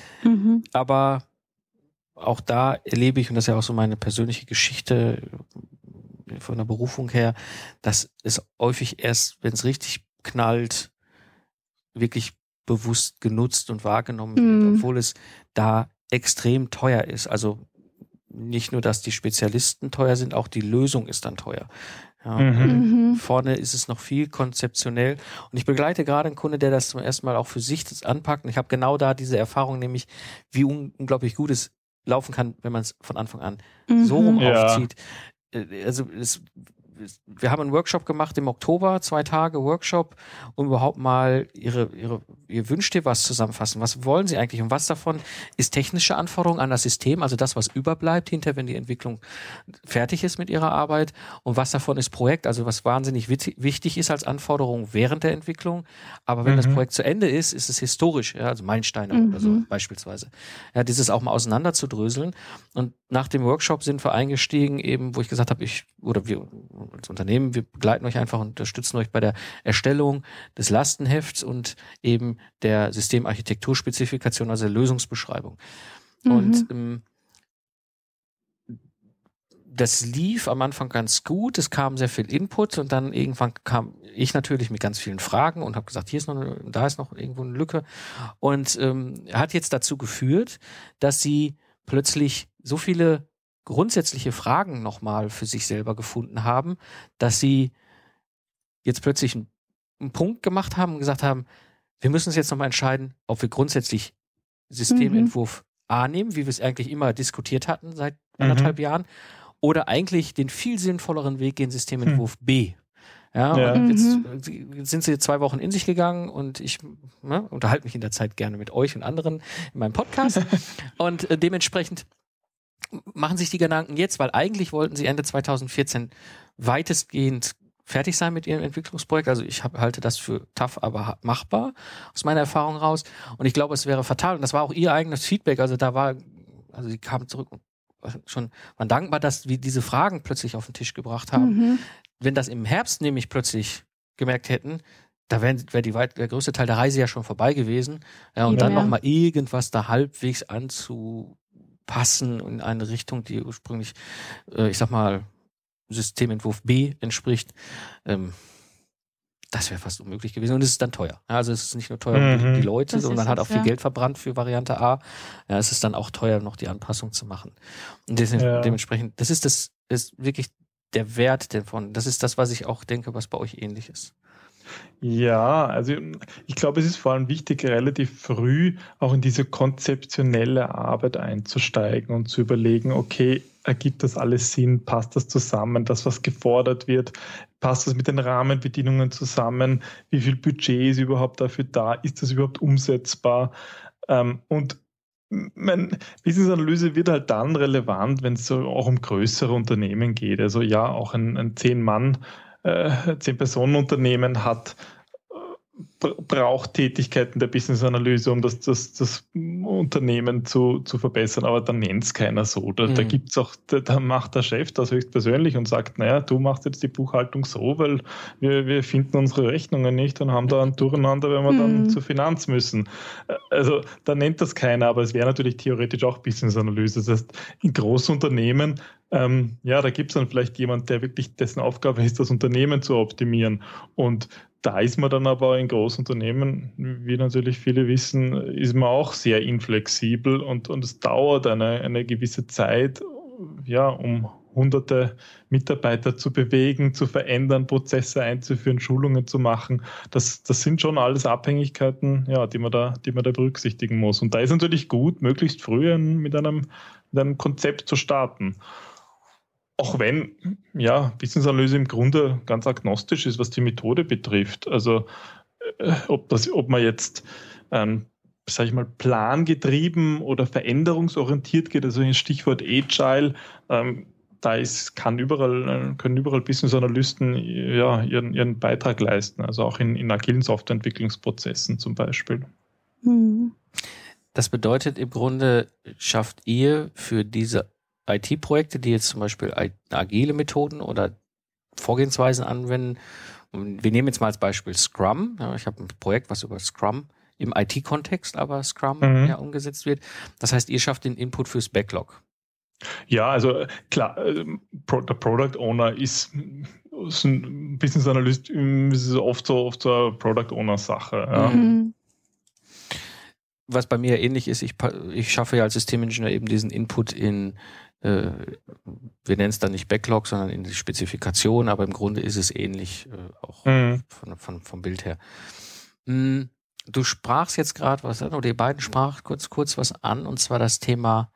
Aber auch da erlebe ich, und das ist ja auch so meine persönliche Geschichte von der Berufung her, dass es häufig erst, wenn es richtig knallt, wirklich bewusst genutzt und wahrgenommen wird, obwohl es da extrem teuer ist. Also nicht nur, dass die Spezialisten teuer sind, auch die Lösung ist dann teuer. Ja, vorne ist es noch viel konzeptionell. Und ich begleite gerade einen Kunde, der das zum ersten Mal auch für sich das anpackt. Und ich habe genau da diese Erfahrung, nämlich wie unglaublich gut es laufen kann, wenn man es von Anfang an so rum aufzieht. Also wir haben einen Workshop gemacht im Oktober, 2 Tage Workshop, um überhaupt mal ihr wünscht dir was zusammenfassen. Was wollen Sie eigentlich? Und was davon ist technische Anforderung an das System, also das, was überbleibt hinterher, wenn die Entwicklung fertig ist mit ihrer Arbeit? Und was davon ist Projekt, also was wahnsinnig wichtig ist als Anforderung während der Entwicklung. Aber wenn das Projekt zu Ende ist es historisch, ja, also Meilensteine oder so beispielsweise. Ja, dieses auch mal auseinander zu dröseln. Und nach dem Workshop sind wir eingestiegen, eben, wo ich gesagt habe, wir als Unternehmen, wir begleiten euch einfach und unterstützen euch bei der Erstellung des Lastenhefts und eben der Systemarchitekturspezifikation, also der Lösungsbeschreibung. Und das lief am Anfang ganz gut, es kam sehr viel Input und dann irgendwann kam ich natürlich mit ganz vielen Fragen und habe gesagt, da ist noch irgendwo eine Lücke, und hat jetzt dazu geführt, dass sie plötzlich so viele grundsätzliche Fragen nochmal für sich selber gefunden haben, dass sie jetzt plötzlich einen Punkt gemacht haben und gesagt haben, wir müssen uns jetzt nochmal entscheiden, ob wir grundsätzlich Systementwurf A nehmen, wie wir es eigentlich immer diskutiert hatten seit 1,5 Jahren, oder eigentlich den viel sinnvolleren Weg gehen, Systementwurf B. Ja, und jetzt sind sie 2 Wochen in sich gegangen und ich unterhalte mich in der Zeit gerne mit euch und anderen in meinem Podcast und dementsprechend machen sich die Gedanken jetzt, weil eigentlich wollten sie Ende 2014 weitestgehend fertig sein mit Ihrem Entwicklungsprojekt. Also ich halte das für tough, aber machbar aus meiner Erfahrung raus. Und ich glaube, es wäre fatal. Und das war auch Ihr eigenes Feedback. Also Sie kamen zurück und waren dankbar, dass wir diese Fragen plötzlich auf den Tisch gebracht haben. Mhm. Wenn das im Herbst nämlich plötzlich gemerkt hätten, da wäre der größte Teil der Reise ja schon vorbei gewesen. Ja, und dann nochmal irgendwas da halbwegs anzupassen in eine Richtung, die ursprünglich, ich sag mal, Systementwurf B entspricht, das wäre fast unmöglich gewesen. Und es ist dann teuer. Also es ist nicht nur teuer für die Leute, sondern man hat auch viel Geld verbrannt für Variante A. Ja, es ist dann auch teuer, noch die Anpassung zu machen. Und dementsprechend, das ist wirklich der Wert davon. Das ist das, was ich auch denke, was bei euch ähnlich ist. Ja, also ich glaube, es ist vor allem wichtig, relativ früh auch in diese konzeptionelle Arbeit einzusteigen und zu überlegen, okay, ergibt das alles Sinn, passt das zusammen, das, was gefordert wird, passt das mit den Rahmenbedingungen zusammen, wie viel Budget ist überhaupt dafür da, ist das überhaupt umsetzbar? Und meine Business-Analyse wird halt dann relevant, wenn es so auch um größere Unternehmen geht. Also ja, auch ein 10-Personen-Unternehmen braucht Tätigkeiten der Business-Analyse, um das Unternehmen zu verbessern, aber dann nennt es keiner so. Da gibt's auch, da macht der Chef das höchstpersönlich und sagt, naja, du machst jetzt die Buchhaltung so, weil wir finden unsere Rechnungen nicht und haben da ein Durcheinander, wenn wir dann zur Finanz müssen. Also da nennt das keiner, aber es wäre natürlich theoretisch auch Business-Analyse. Das heißt, in Großunternehmen, da gibt es dann vielleicht jemand, der wirklich dessen Aufgabe ist, das Unternehmen zu optimieren. Und da ist man dann aber in Großunternehmen, wie natürlich viele wissen, ist man auch sehr inflexibel und es dauert eine gewisse Zeit, um hunderte Mitarbeiter zu bewegen, zu verändern, Prozesse einzuführen, Schulungen zu machen. Das sind schon alles Abhängigkeiten, die man da berücksichtigen muss. Und da ist natürlich gut, möglichst früh mit einem Konzept zu starten. Auch wenn, Business-Analyse im Grunde ganz agnostisch ist, was die Methode betrifft. Also ob man jetzt, plangetrieben oder veränderungsorientiert geht, also ein Stichwort Agile, können überall Business-Analysten ihren Beitrag leisten, also auch in agilen Softwareentwicklungsprozessen zum Beispiel. Das bedeutet im Grunde, schafft ihr für diese IT-Projekte, die jetzt zum Beispiel agile Methoden oder Vorgehensweisen anwenden. Und wir nehmen jetzt mal als Beispiel Scrum. Ja, ich habe ein Projekt, was über Scrum im IT-Kontext, aber Scrum umgesetzt wird. Das heißt, ihr schafft den Input fürs Backlog. Ja, also klar, der Product Owner ist ein Business Analyst, ist oft so eine Product Owner Sache. Ja. Was bei mir ähnlich ist, ich schaffe ja als Systemingenieur eben diesen Input in wir nennen es dann nicht Backlog, sondern in die Spezifikation, aber im Grunde ist es ähnlich, auch vom Bild her. Du sprachst jetzt gerade oder ihr beiden sprach kurz was an, und zwar das Thema,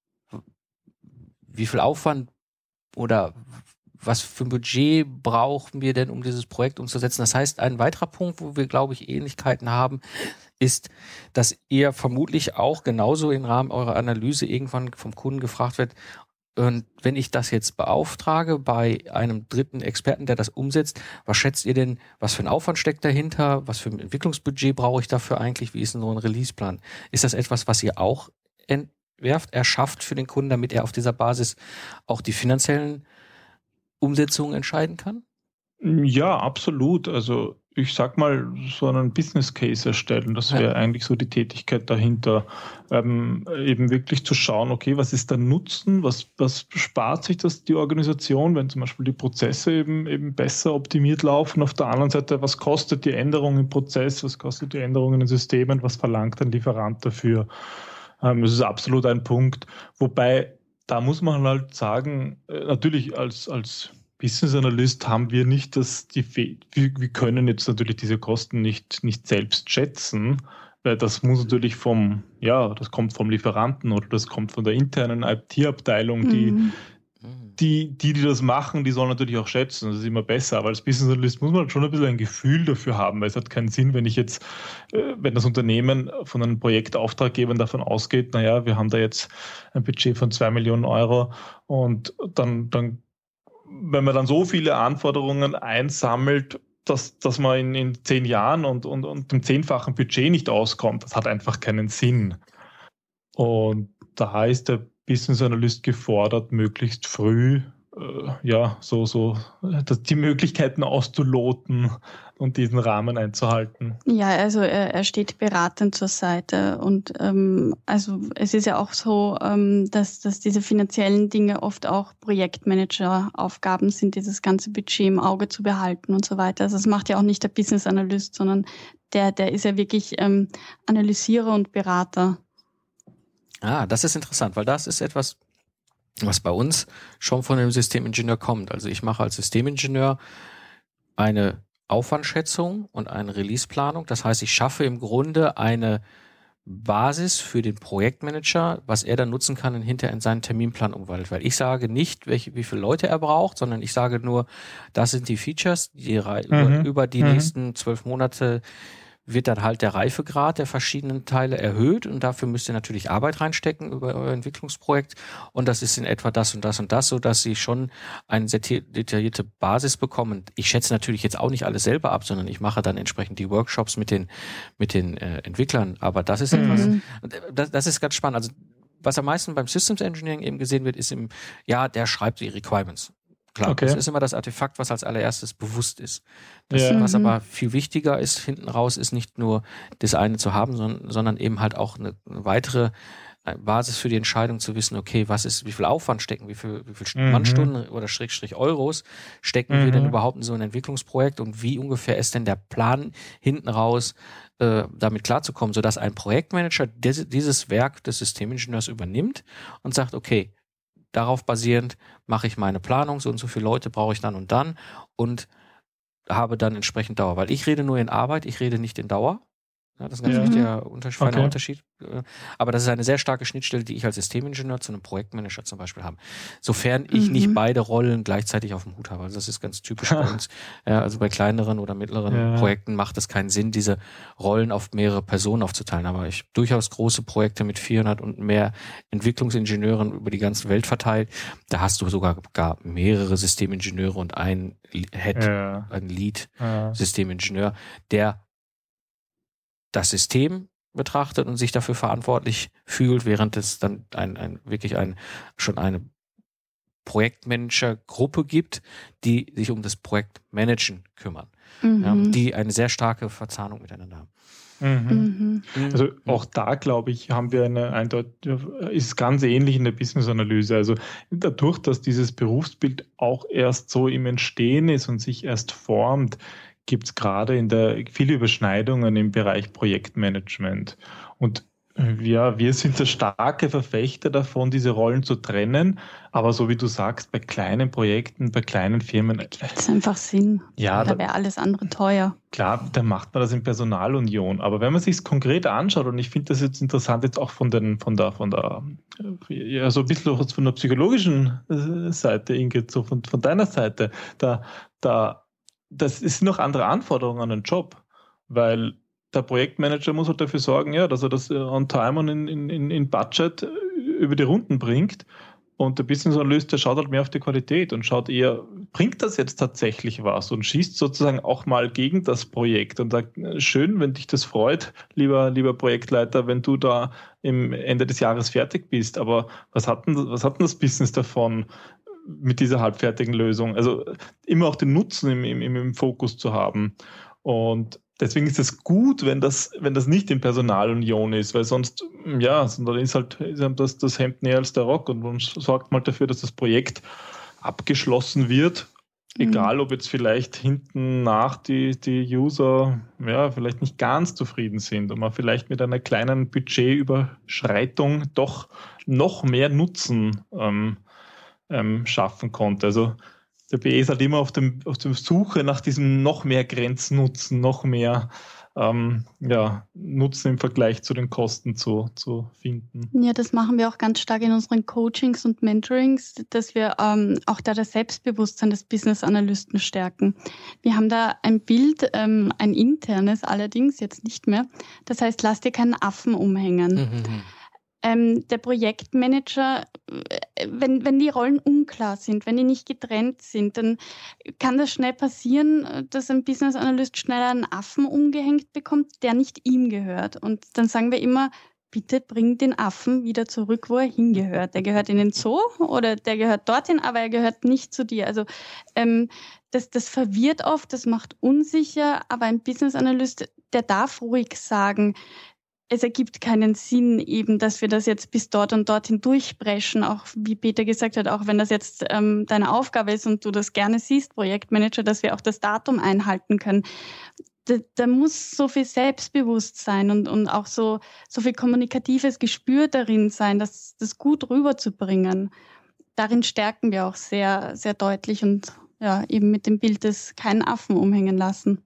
wie viel Aufwand oder was für ein Budget brauchen wir denn, um dieses Projekt umzusetzen? Das heißt, ein weiterer Punkt, wo wir, glaube ich, Ähnlichkeiten haben, ist, dass ihr vermutlich auch genauso im Rahmen eurer Analyse irgendwann vom Kunden gefragt wird, und wenn ich das jetzt beauftrage bei einem dritten Experten, der das umsetzt, was schätzt ihr denn, was für ein Aufwand steckt dahinter, was für ein Entwicklungsbudget brauche ich dafür eigentlich, wie ist denn so ein Releaseplan? Ist das etwas, was ihr auch erschafft für den Kunden, damit er auf dieser Basis auch die finanziellen Umsetzungen entscheiden kann? Ja, absolut. Also ich sag mal, so einen Business Case erstellen, das wäre eigentlich so die Tätigkeit dahinter. Eben wirklich zu schauen, okay, was ist der Nutzen, was spart sich das die Organisation, wenn zum Beispiel die Prozesse eben besser optimiert laufen. Auf der anderen Seite, was kostet die Änderung im Prozess, was kostet die Änderung in den Systemen, was verlangt ein Lieferant dafür? Das ist absolut ein Punkt. Wobei, da muss man halt sagen, natürlich als Business Analyst haben wir nicht wir können jetzt natürlich diese Kosten nicht selbst schätzen, weil das muss natürlich das kommt vom Lieferanten oder das kommt von der internen IT-Abteilung, die das machen, die sollen natürlich auch schätzen, das ist immer besser, aber als Business Analyst muss man halt schon ein bisschen ein Gefühl dafür haben, weil es hat keinen Sinn, wenn das Unternehmen von einem Projektauftraggeber davon ausgeht, naja, wir haben da jetzt ein Budget von 2 Millionen Euro und dann wenn man dann so viele Anforderungen einsammelt, dass man in 10 Jahren und dem 10-fachen Budget nicht auskommt, das hat einfach keinen Sinn. Und da ist der Business Analyst gefordert, möglichst früh die Möglichkeiten auszuloten und diesen Rahmen einzuhalten. Ja, also er steht beratend zur Seite und also es ist ja auch so, dass diese finanziellen Dinge oft auch Projektmanager-Aufgaben sind, dieses ganze Budget im Auge zu behalten und so weiter. Also das macht ja auch nicht der Business Analyst, sondern der ist ja wirklich Analysierer und Berater. Das ist interessant, weil das ist etwas, was bei uns schon von dem Systemingenieur kommt. Also ich mache als Systemingenieur eine Aufwandschätzung und eine Releaseplanung. Das heißt, ich schaffe im Grunde eine Basis für den Projektmanager, was er dann nutzen kann und hinterher in seinen Terminplan umwandelt. Weil ich sage nicht, wie viele Leute er braucht, sondern ich sage nur, das sind die Features, die über die nächsten 12 Monate wird dann halt der Reifegrad der verschiedenen Teile erhöht und dafür müsst ihr natürlich Arbeit reinstecken über euer Entwicklungsprojekt und das ist in etwa das und das und das, so dass sie schon eine sehr detaillierte Basis bekommen. Ich schätze natürlich jetzt auch nicht alles selber ab, sondern ich mache dann entsprechend die Workshops mit den Entwicklern, aber das ist etwas, das ist ganz spannend. Also was am meisten beim Systems Engineering eben gesehen wird, ist der schreibt die Requirements. Klar, das ist immer das Artefakt, was als allererstes bewusst ist. Was aber viel wichtiger ist, hinten raus, ist nicht nur das eine zu haben, sondern eben halt auch eine weitere Basis für die Entscheidung zu wissen, okay, wie viel Aufwand stecken, wie viel Mannstunden oder Schrägstrich Euros stecken wir denn überhaupt in so ein Entwicklungsprojekt und wie ungefähr ist denn der Plan hinten raus, damit klarzukommen, sodass ein Projektmanager dieses Werk des Systemingenieurs übernimmt und sagt, okay, darauf basierend mache ich meine Planung, so und so viele Leute brauche ich dann und habe dann entsprechend Dauer. Weil ich rede nur in Arbeit, ich rede nicht in Dauer. Ja, das ist ein ganz wichtiger Unterschied. Aber das ist eine sehr starke Schnittstelle, die ich als Systemingenieur zu einem Projektmanager zum Beispiel habe. Sofern ich nicht beide Rollen gleichzeitig auf dem Hut habe. Also das ist ganz typisch bei uns. Ja, also bei kleineren oder mittleren Projekten macht es keinen Sinn, diese Rollen auf mehrere Personen aufzuteilen. Aber ich durchaus große Projekte mit 400 und mehr Entwicklungsingenieuren über die ganze Welt verteilt. Da hast du sogar gar mehrere Systemingenieure und ein Lead-Systemingenieur, der das System betrachtet und sich dafür verantwortlich fühlt, während es dann schon eine Projektmanager-Gruppe gibt, die sich um das Projektmanagen kümmern, die eine sehr starke Verzahnung miteinander haben. Also auch da, glaube ich, haben wir ist ganz ähnlich in der Business-Analyse. Also dadurch, dass dieses Berufsbild auch erst so im Entstehen ist und sich erst formt, gibt es gerade viele Überschneidungen im Bereich Projektmanagement. Und wir sind der starke Verfechter davon, diese Rollen zu trennen. Aber so wie du sagst, bei kleinen Projekten, bei kleinen Firmen gibt es einfach Sinn. Ja, da wäre alles andere teuer. Klar, da macht man das in Personalunion. Aber wenn man sich es konkret anschaut, und ich finde das jetzt interessant, jetzt auch so ein bisschen von der psychologischen Seite, Ingrid, so von deiner Seite, das ist noch andere Anforderungen an den Job, weil der Projektmanager muss halt dafür sorgen, dass er das on time und in Budget über die Runden bringt. Und der Business Analyst, der schaut halt mehr auf die Qualität und schaut eher, bringt das jetzt tatsächlich was und schießt sozusagen auch mal gegen das Projekt und sagt, schön, wenn dich das freut, lieber Projektleiter, wenn du da im Ende des Jahres fertig bist. Aber was hat denn das Business davon mit dieser halbfertigen Lösung? Also immer auch den Nutzen im Fokus zu haben. Und deswegen ist es gut, wenn das nicht in Personalunion ist, weil sonst ist das Hemd näher als der Rock und man sorgt mal dafür, dass das Projekt abgeschlossen wird. Egal, ob jetzt vielleicht hinten nach die User vielleicht nicht ganz zufrieden sind und man vielleicht mit einer kleinen Budgetüberschreitung doch noch mehr Nutzen schaffen konnte. Also der BE ist halt immer auf der Suche nach diesem noch mehr Grenznutzen, noch mehr Nutzen im Vergleich zu den Kosten zu finden. Ja, das machen wir auch ganz stark in unseren Coachings und Mentorings, dass wir auch da das Selbstbewusstsein des Business-Analysten stärken. Wir haben da ein Bild, ein internes allerdings, jetzt nicht mehr. Das heißt, lass dir keinen Affen umhängen. der Projektmanager, wenn die Rollen unklar sind, wenn die nicht getrennt sind, dann kann das schnell passieren, dass ein Business Analyst schneller einen Affen umgehängt bekommt, der nicht ihm gehört. Und dann sagen wir immer, bitte bring den Affen wieder zurück, wo er hingehört. Der gehört in den Zoo oder der gehört dorthin, aber er gehört nicht zu dir. Also das verwirrt oft, das macht unsicher, aber ein Business Analyst, der darf ruhig sagen, es ergibt keinen Sinn eben, dass wir das jetzt bis dort und dorthin durchbrechen, auch wie Peter gesagt hat, auch wenn das jetzt deine Aufgabe ist und du das gerne siehst, Projektmanager, dass wir auch das Datum einhalten können. Da muss so viel Selbstbewusstsein und auch so viel kommunikatives Gespür darin sein, das gut rüberzubringen. Darin stärken wir auch sehr, sehr deutlich und ja, eben mit dem Bild des keinen Affen umhängen lassen.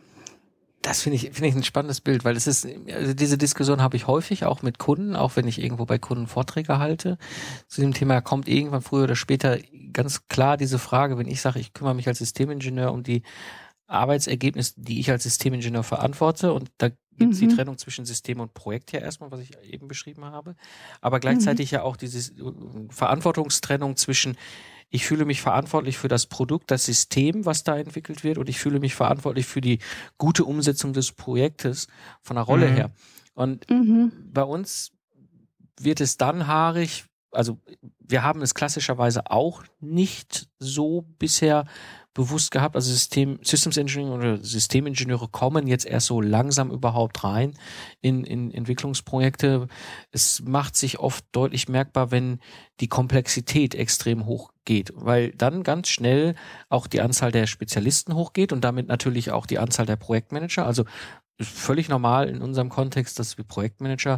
Das finde ich ein spannendes Bild, weil also diese Diskussion habe ich häufig auch mit Kunden, auch wenn ich irgendwo bei Kunden Vorträge halte. Zu dem Thema kommt irgendwann früher oder später ganz klar diese Frage, wenn ich sage, ich kümmere mich als Systemingenieur um die Arbeitsergebnisse, die ich als Systemingenieur verantworte, und da gibt es die Trennung zwischen System und Projekt ja erstmal, was ich eben beschrieben habe, aber gleichzeitig ja auch diese Verantwortungstrennung zwischen ich fühle mich verantwortlich für das Produkt, das System, was da entwickelt wird, und ich fühle mich verantwortlich für die gute Umsetzung des Projektes von der Rolle her. Und bei uns wird es dann haarig, also wir haben es klassischerweise auch nicht so bisher bewusst gehabt, also Systems Engineering oder Systemingenieure kommen jetzt erst so langsam überhaupt rein in Entwicklungsprojekte. Es macht sich oft deutlich merkbar, wenn die Komplexität extrem hoch geht, weil dann ganz schnell auch die Anzahl der Spezialisten hochgeht und damit natürlich auch die Anzahl der Projektmanager. Also ist völlig normal in unserem Kontext, dass wir Projektmanager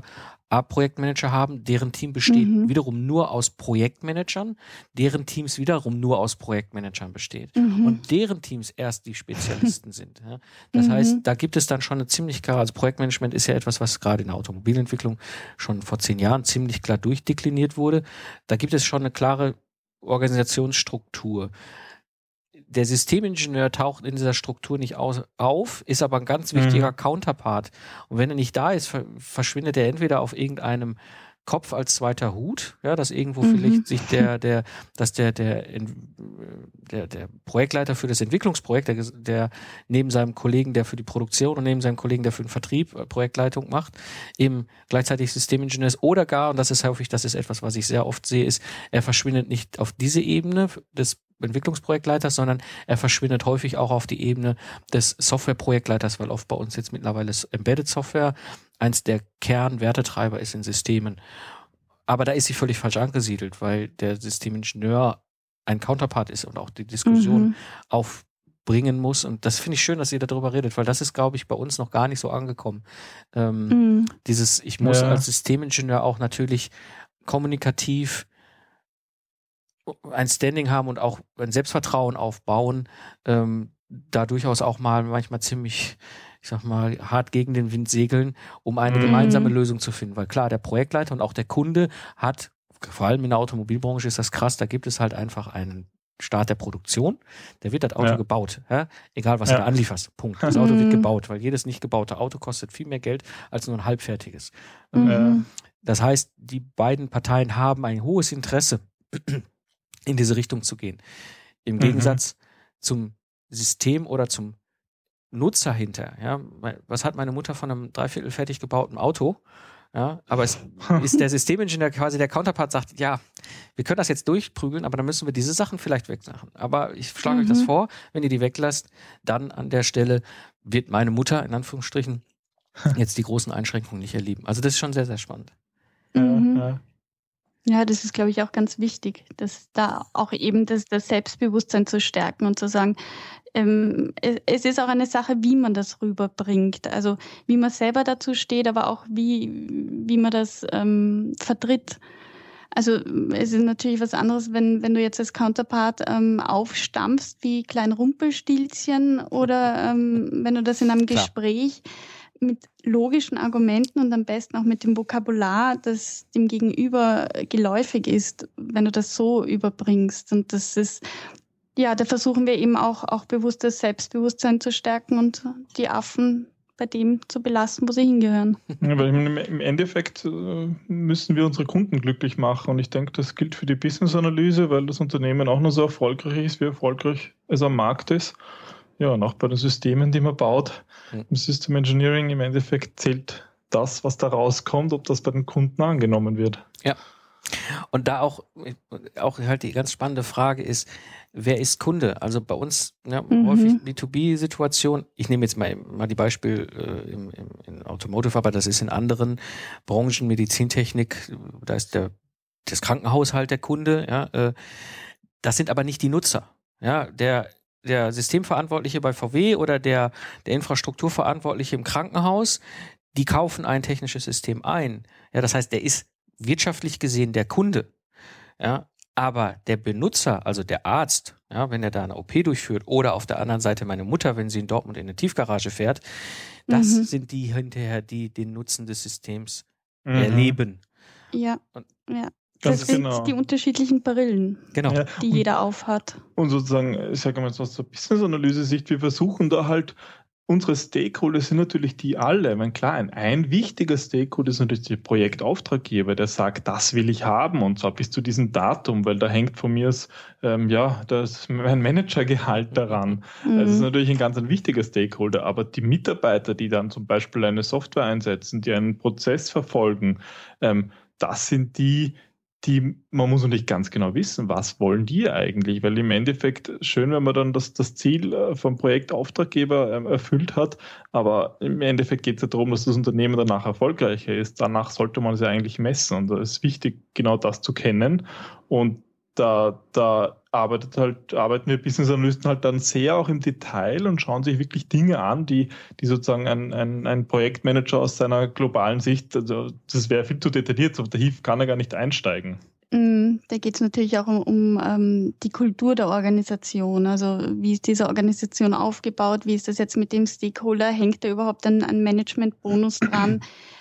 haben, deren Team besteht wiederum nur aus Projektmanagern, deren Teams wiederum nur aus Projektmanagern besteht und deren Teams erst die Spezialisten sind. Ja. Das heißt, da gibt es dann schon eine ziemlich klare, also Projektmanagement ist ja etwas, was gerade in der Automobilentwicklung schon vor 10 Jahren ziemlich klar durchdekliniert wurde. Da gibt es schon eine klare Organisationsstruktur. Der Systemingenieur taucht in dieser Struktur nicht auf, ist aber ein ganz wichtiger Counterpart. Und wenn er nicht da ist, verschwindet er entweder auf irgendeinem Kopf als zweiter Hut, ja, dass irgendwo vielleicht sich der Projektleiter für das Entwicklungsprojekt, der neben seinem Kollegen, der für die Produktion, und neben seinem Kollegen, der für den Vertrieb Projektleitung macht, eben gleichzeitig Systemingenieur ist, oder gar, und das ist etwas, was ich sehr oft sehe, ist, er verschwindet nicht auf diese Ebene des Entwicklungsprojektleiters, sondern er verschwindet häufig auch auf die Ebene des Softwareprojektleiters, weil oft bei uns jetzt mittlerweile Embedded Software eins der Kernwertetreiber ist in Systemen. Aber da ist sie völlig falsch angesiedelt, weil der Systemingenieur ein Counterpart ist und auch die Diskussion aufbringen muss. Und das finde ich schön, dass ihr darüber redet, weil das ist, glaube ich, bei uns noch gar nicht so angekommen. Ich muss als Systemingenieur auch natürlich kommunikativ ein Standing haben und auch ein Selbstvertrauen aufbauen, da durchaus auch manchmal ziemlich, ich sag mal, hart gegen den Wind segeln, um eine gemeinsame Lösung zu finden. Weil klar, der Projektleiter und auch der Kunde hat, vor allem in der Automobilbranche ist das krass, da gibt es halt einfach einen Start der Produktion, da wird das Auto gebaut, ja? Egal was du da anlieferst, Punkt. Das Auto wird gebaut, weil jedes nicht gebaute Auto kostet viel mehr Geld als nur ein halbfertiges. Das heißt, die beiden Parteien haben ein hohes Interesse, in diese Richtung zu gehen. Im Gegensatz zum System oder zum Nutzer hinter. Ja? Was hat meine Mutter von einem 3/4 fertig gebauten Auto? Ja, aber es ist der Systemingenieur quasi der Counterpart, sagt, ja, wir können das jetzt durchprügeln, aber dann müssen wir diese Sachen vielleicht wegmachen. Aber ich schlage euch das vor, wenn ihr die weglasst, dann an der Stelle wird meine Mutter, in Anführungsstrichen, jetzt die großen Einschränkungen nicht erleben. Also das ist schon sehr, sehr spannend. Ja, das ist, glaube ich, auch ganz wichtig, dass da auch eben das Selbstbewusstsein zu stärken und zu sagen, es ist auch eine Sache, wie man das rüberbringt. Also wie man selber dazu steht, aber auch wie man das vertritt. Also es ist natürlich was anderes, wenn du jetzt als Counterpart aufstampfst wie klein Rumpelstilzchen oder wenn du das in einem Gespräch mit logischen Argumenten und am besten auch mit dem Vokabular, das dem Gegenüber geläufig ist, wenn du das so überbringst. Und das ist, ja, da versuchen wir eben auch bewusst das Selbstbewusstsein zu stärken und die Affen bei dem zu belassen, wo sie hingehören. Ja, weil im Endeffekt müssen wir unsere Kunden glücklich machen und ich denke, das gilt für die Business-Analyse, weil das Unternehmen auch nur so erfolgreich ist, wie erfolgreich es am Markt ist. Ja, und auch bei den Systemen, die man baut, im System Engineering im Endeffekt zählt das, was da rauskommt, ob das bei den Kunden angenommen wird. Ja. Und da auch halt die ganz spannende Frage ist, wer ist Kunde? Also bei uns häufig B2B-Situation. Ich nehme jetzt mal die Beispiel in Automotive, aber das ist in anderen Branchen, Medizintechnik, da ist das Krankenhaus halt der Kunde. Ja, das sind aber nicht die Nutzer. Ja, der Systemverantwortliche bei VW oder der Infrastrukturverantwortliche im Krankenhaus, die kaufen ein technisches System ein. Ja, das heißt, der ist wirtschaftlich gesehen der Kunde, ja, aber der Benutzer, also der Arzt, ja, wenn er da eine OP durchführt oder auf der anderen Seite meine Mutter, wenn sie in Dortmund in eine Tiefgarage fährt, das sind die hinterher, die den Nutzen des Systems erleben. Ja, ja. Das sind die unterschiedlichen Brillen, die jeder aufhat. Und sozusagen, ich sage mal aus der Business-Analyse-Sicht, wir versuchen da halt, unsere Stakeholder sind natürlich die alle. Ich meine, klar, ein wichtiger Stakeholder ist natürlich der Projektauftraggeber, der sagt, das will ich haben und zwar bis zu diesem Datum, weil da hängt von mir das mein Managergehalt daran. Also das ist natürlich ein ganz wichtiger Stakeholder, aber die Mitarbeiter, die dann zum Beispiel eine Software einsetzen, die einen Prozess verfolgen, das sind die man muss natürlich ganz genau wissen, was wollen die eigentlich, weil im Endeffekt schön, wenn man dann das Ziel vom Projektauftraggeber erfüllt hat, aber im Endeffekt geht es ja darum, dass das Unternehmen danach erfolgreicher ist. Danach sollte man es ja eigentlich messen und da ist wichtig, genau das zu kennen und da arbeiten wir Business Analysten halt dann sehr auch im Detail und schauen sich wirklich Dinge an, die sozusagen ein Projektmanager aus seiner globalen Sicht, also das wäre viel zu detailliert, auf der HIF kann er gar nicht einsteigen. Da geht es natürlich auch um die Kultur der Organisation, also wie ist diese Organisation aufgebaut, wie ist das jetzt mit dem Stakeholder, hängt da überhaupt ein Managementbonus dran?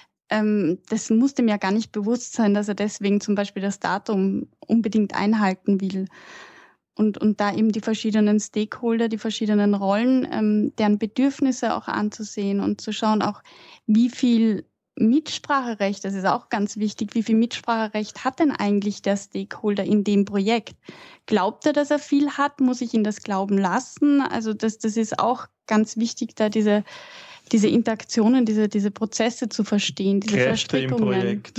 Das muss dem ja gar nicht bewusst sein, dass er deswegen zum Beispiel das Datum unbedingt einhalten will. Und da eben die verschiedenen Stakeholder, die verschiedenen Rollen, deren Bedürfnisse auch anzusehen und zu schauen auch, wie viel Mitspracherecht, das ist auch ganz wichtig, wie viel Mitspracherecht hat denn eigentlich der Stakeholder in dem Projekt? Glaubt er, dass er viel hat? Muss ich ihn das glauben lassen? Also das ist auch ganz wichtig, da diese Interaktionen, diese Prozesse zu verstehen, diese Kräfte Verstrickungen. Im Projekt.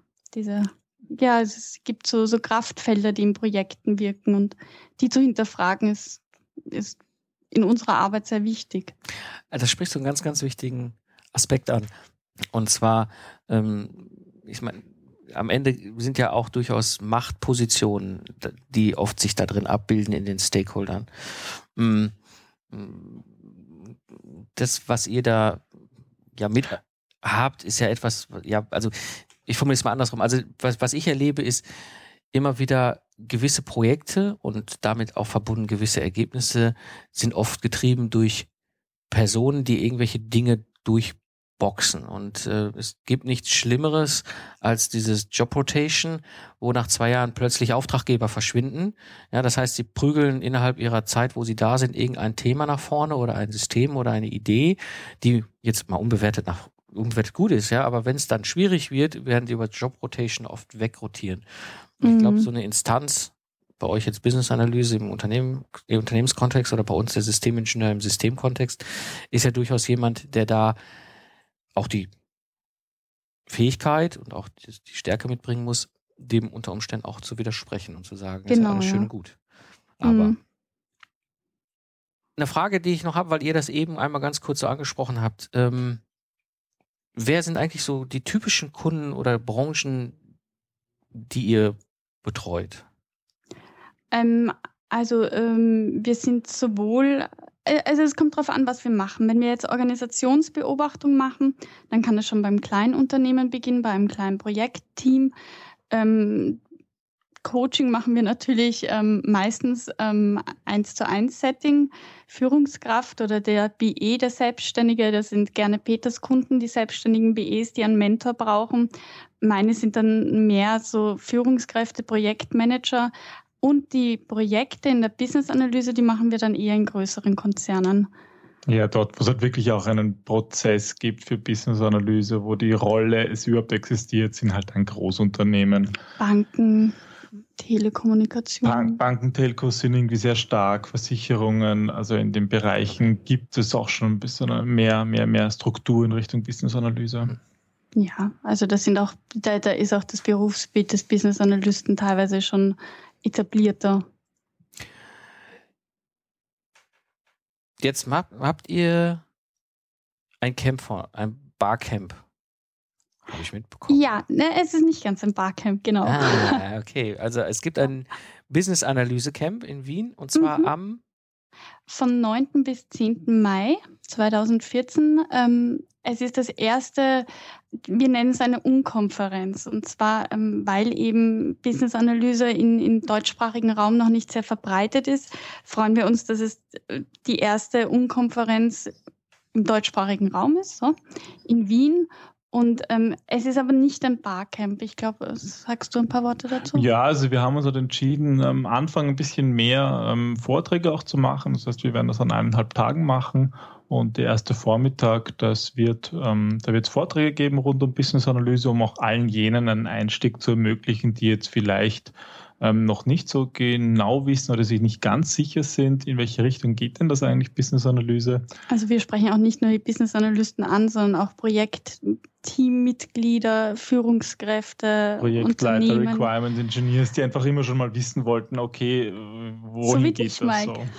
Es gibt so Kraftfelder, die in Projekten wirken und die zu hinterfragen ist in unserer Arbeit sehr wichtig. Das spricht so einen ganz, ganz wichtigen Aspekt an. Und zwar, ich meine, am Ende sind ja auch durchaus Machtpositionen, die oft sich da drin abbilden in den Stakeholdern. Das, was ihr da ja mit habt, ist ja etwas, ja, also ich formuliere es mal andersrum. Also was ich erlebe, ist immer wieder gewisse Projekte und damit auch verbunden gewisse Ergebnisse sind oft getrieben durch Personen, die irgendwelche Dinge durchboxen. Und es gibt nichts Schlimmeres als dieses Job Rotation, wo nach 2 Jahren plötzlich Auftraggeber verschwinden. Ja, das heißt, sie prügeln innerhalb ihrer Zeit, wo sie da sind, irgendein Thema nach vorne oder ein System oder eine Idee, die jetzt mal unbewertet gut ist, ja, aber wenn es dann schwierig wird, werden die über Job Rotation oft wegrotieren. Und ich glaube, so eine Instanz, bei euch jetzt Business-Analyse im Unternehmenskontext oder bei uns der Systemingenieur im Systemkontext, ist ja durchaus jemand, der da auch die Fähigkeit und auch die Stärke mitbringen muss, dem unter Umständen auch zu widersprechen und zu sagen, ist ja alles schön und gut. Aber eine Frage, die ich noch habe, weil ihr das eben einmal ganz kurz so angesprochen habt, wer sind eigentlich so die typischen Kunden oder Branchen, die ihr betreut? Wir sind sowohl, also es kommt darauf an, was wir machen. Wenn wir jetzt Organisationsbeobachtung machen, dann kann das schon beim kleinen Unternehmen beginnen, bei einem kleinen Projektteam. Coaching machen wir natürlich meistens 1:1 Setting. Führungskraft oder der BE, der Selbstständige, das sind gerne Peters Kunden, die selbstständigen BEs, die einen Mentor brauchen. Meine sind dann mehr so Führungskräfte, Projektmanager und die Projekte in der Business-Analyse, die machen wir dann eher in größeren Konzernen. Ja, dort, wo es halt wirklich auch einen Prozess gibt für Business-Analyse, wo die Rolle es überhaupt existiert, sind halt ein Großunternehmen. Banken, Telekommunikation. Banken, Telcos sind irgendwie sehr stark, Versicherungen, also in den Bereichen gibt es auch schon ein bisschen mehr Struktur in Richtung Business-Analyse. Ja, also da ist auch das Berufsbild des Business-Analysten teilweise schon etablierter. Jetzt habt ihr ein Barcamp, habe ich mitbekommen. Ja, es ist nicht ganz ein Barcamp, genau. Ah, okay. Also es gibt ein Business-Analyse-Camp in Wien und zwar von 9. bis 10. Mai 2014. Es ist das erste, wir nennen es eine Unkonferenz. Und zwar, weil eben Business-Analyse im deutschsprachigen Raum noch nicht sehr verbreitet ist, freuen wir uns, dass es die erste Unkonferenz im deutschsprachigen Raum ist, so, in Wien. Und es ist aber nicht ein Barcamp. Ich glaube, sagst du ein paar Worte dazu? Ja, also wir haben uns halt entschieden, am Anfang ein bisschen mehr Vorträge auch zu machen. Das heißt, wir werden das an 1,5 Tagen machen. Und der erste Vormittag, da wird es Vorträge geben rund um Business-Analyse, um auch allen jenen einen Einstieg zu ermöglichen, die jetzt vielleicht noch nicht so genau wissen oder sich nicht ganz sicher sind, in welche Richtung geht denn das eigentlich, Business-Analyse? Also wir sprechen auch nicht nur die Business-Analysten an, sondern auch Teammitglieder, Führungskräfte, Projektleiter, Unternehmen. Requirement Engineers, die einfach immer schon mal wissen wollten, okay, wohin geht das so?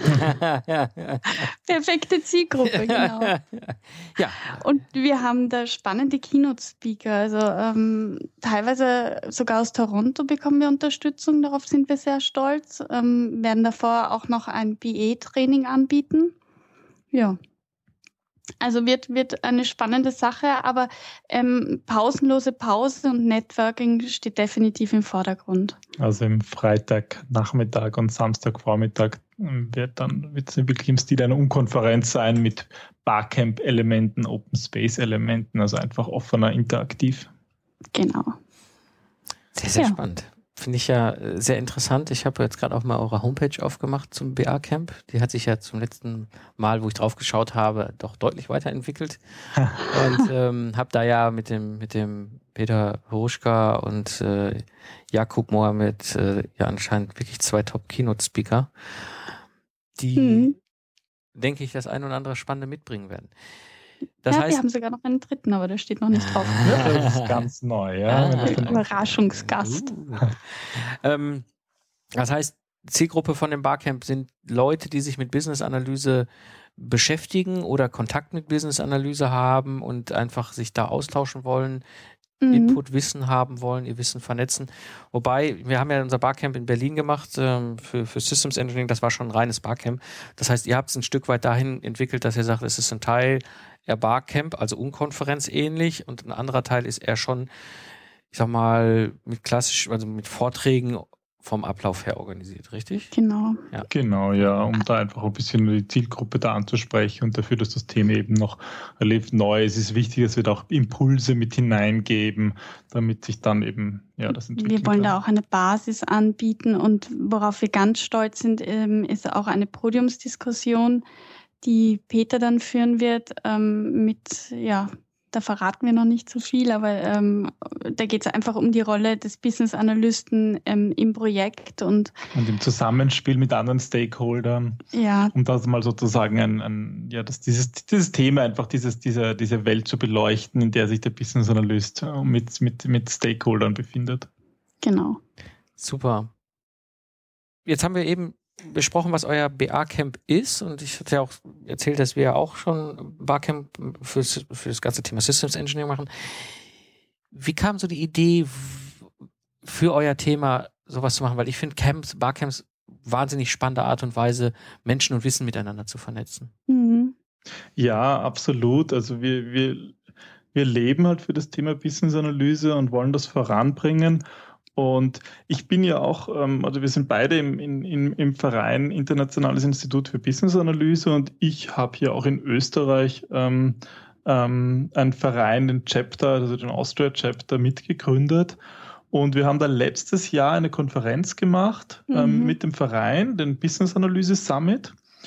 Perfekte Zielgruppe, genau. Ja. Und wir haben da spannende Keynote-Speaker, also teilweise sogar aus Toronto bekommen wir Unterstützung, darauf sind wir sehr stolz, werden davor auch noch ein BA-Training anbieten. Ja. Also wird eine spannende Sache, aber pausenlose Pause und Networking steht definitiv im Vordergrund. Also im Freitagnachmittag und Samstagvormittag wird es wirklich im Stil einer Unkonferenz sein mit Barcamp-Elementen, Open Space-Elementen, also einfach offener, interaktiv. Genau. Sehr, sehr spannend. Finde ich ja sehr interessant. Ich habe jetzt gerade auch mal eure Homepage aufgemacht zum BA-Camp. Die hat sich ja zum letzten Mal, wo ich drauf geschaut habe, doch deutlich weiterentwickelt. Und habe da ja mit dem Peter Horuschka und Jakub Mohammed ja anscheinend wirklich 2 Top-Keynote-Speaker, die, denke ich, das ein oder andere Spannende mitbringen werden. Das heißt, wir haben sogar noch einen dritten, aber der steht noch nicht drauf. Das ist ganz neu, ja. Überraschungsgast. Das heißt, Zielgruppe von dem Barcamp sind Leute, die sich mit Business-Analyse beschäftigen oder Kontakt mit Business-Analyse haben und einfach sich da austauschen wollen, Input, Wissen haben wollen, ihr Wissen vernetzen. Wobei, wir haben ja unser Barcamp in Berlin gemacht für Systems Engineering, das war schon ein reines Barcamp. Das heißt, ihr habt es ein Stück weit dahin entwickelt, dass ihr sagt, es ist ein Teil eher Barcamp, also Unkonferenz ähnlich, und ein anderer Teil ist eher schon, ich sag mal, mit Vorträgen vom Ablauf her organisiert, richtig? Genau. Ja. Genau, ja, um da einfach ein bisschen die Zielgruppe da anzusprechen und dafür, dass das Thema eben noch relativ neu ist, ist wichtig, dass wir da auch Impulse mit hineingeben, damit sich dann eben das entwickelt. Wir wollen da auch eine Basis anbieten, und worauf wir ganz stolz sind, ist auch eine Podiumsdiskussion, die Peter dann führen wird da verraten wir noch nicht so viel, aber da geht es einfach um die Rolle des Business-Analysten im Projekt und im Zusammenspiel mit anderen Stakeholdern. Ja. Um das mal sozusagen dieses Thema einfach, diese Welt zu beleuchten, in der sich der Business-Analyst mit Stakeholdern befindet. Genau. Super. Jetzt haben wir eben besprochen, was euer BA-Camp ist, und ich hatte ja auch erzählt, dass wir ja auch schon Barcamp für das ganze Thema Systems Engineering machen. Wie kam so die Idee für euer Thema, sowas zu machen? Weil ich finde Barcamps wahnsinnig spannende Art und Weise, Menschen und Wissen miteinander zu vernetzen. Mhm. Ja, absolut. Also wir leben halt für das Thema Business-Analyse und wollen das voranbringen. Und ich bin ja auch, wir sind beide im Verein Internationales Institut für Business-Analyse, und ich habe hier auch in Österreich einen Verein, den Chapter, also den Austria Chapter, mitgegründet. Und wir haben da letztes Jahr eine Konferenz gemacht mit dem Verein, den Business Analyse Summit.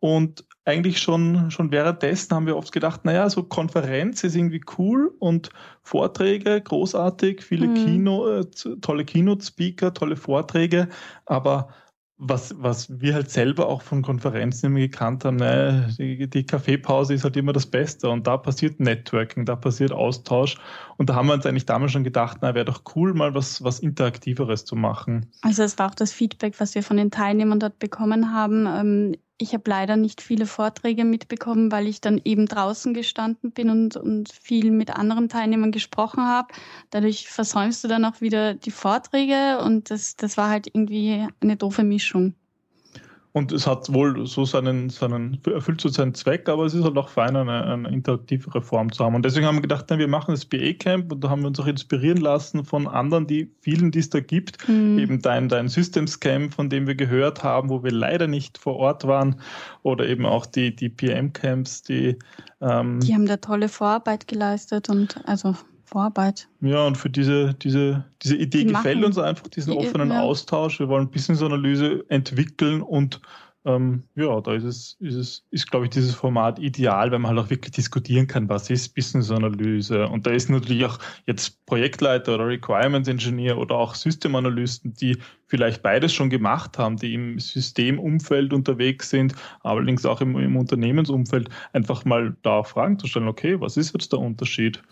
Und eigentlich schon währenddessen haben wir oft gedacht, naja, so Konferenz ist irgendwie cool und Vorträge großartig, viele tolle Keynote-Speaker, tolle Vorträge, aber was wir halt selber auch von Konferenzen immer gekannt haben, die Kaffeepause ist halt immer das Beste und da passiert Networking, da passiert Austausch und da haben wir uns eigentlich damals schon gedacht, wäre doch cool, mal was Interaktiveres zu machen. Also es war auch das Feedback, was wir von den Teilnehmern dort bekommen haben. Ich habe leider nicht viele Vorträge mitbekommen, weil ich dann eben draußen gestanden bin und viel mit anderen Teilnehmern gesprochen habe. Dadurch versäumst du dann auch wieder die Vorträge und das war halt irgendwie eine doofe Mischung. Und es hat wohl so erfüllt so seinen Zweck, aber es ist halt auch fein, eine interaktivere Form zu haben. Und deswegen haben wir gedacht, wir machen das BA-Camp und da haben wir uns auch inspirieren lassen von anderen, vielen, die es da gibt. Eben dein Systems-Camp, von dem wir gehört haben, wo wir leider nicht vor Ort waren. Oder eben auch die PM-Camps, die haben da tolle Vorarbeit geleistet und also Vorarbeit. Ja, und für diese Idee gefällt uns einfach, diesen offenen Austausch. Wir wollen Business-Analyse entwickeln und da ist glaube ich, dieses Format ideal, weil man halt auch wirklich diskutieren kann, was ist Business-Analyse. Und da ist natürlich auch jetzt Projektleiter oder Requirements-Engineer oder auch Systemanalysten, die vielleicht beides schon gemacht haben, die im Systemumfeld unterwegs sind, allerdings auch im Unternehmensumfeld, einfach mal da auch Fragen zu stellen, okay, was ist jetzt der Unterschied?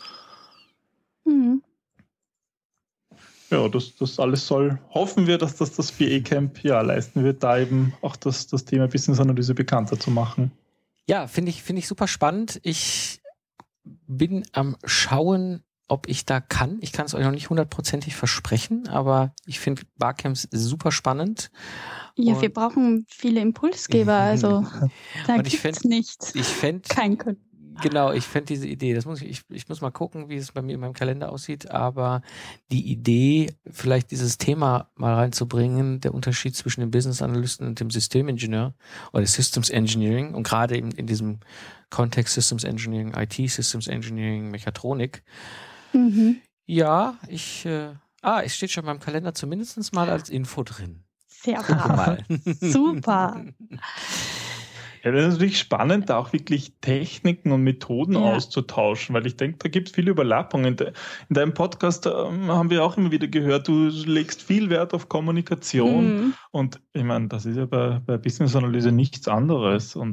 Ja, das alles hoffen wir, dass das BA-Camp leisten wird, da eben auch das Thema Business-Analyse bekannter zu machen. Ja, finde ich super spannend. Ich bin am Schauen, ob ich da kann. Ich kann es euch noch nicht 100%ig versprechen, aber ich finde Barcamps super spannend. Ja, wir brauchen viele Impulsgeber, also da gibt es nichts. Kein Können. Genau, ich fände diese Idee, ich muss mal gucken, wie es bei mir in meinem Kalender aussieht, aber die Idee, vielleicht dieses Thema mal reinzubringen, der Unterschied zwischen dem Business Analysten und dem Systemingenieur oder Systems Engineering und gerade in diesem Kontext Systems Engineering, IT Systems Engineering, Mechatronik. Ja, es steht schon in meinem Kalender zumindest mal als Info drin. Sehr brav. Super. Ja, das ist natürlich spannend, da auch wirklich Techniken und Methoden auszutauschen, weil ich denke, da gibt es viele Überlappungen. In deinem Podcast haben wir auch immer wieder gehört, du legst viel Wert auf Kommunikation und ich meine, das ist ja bei Business-Analyse nichts anderes und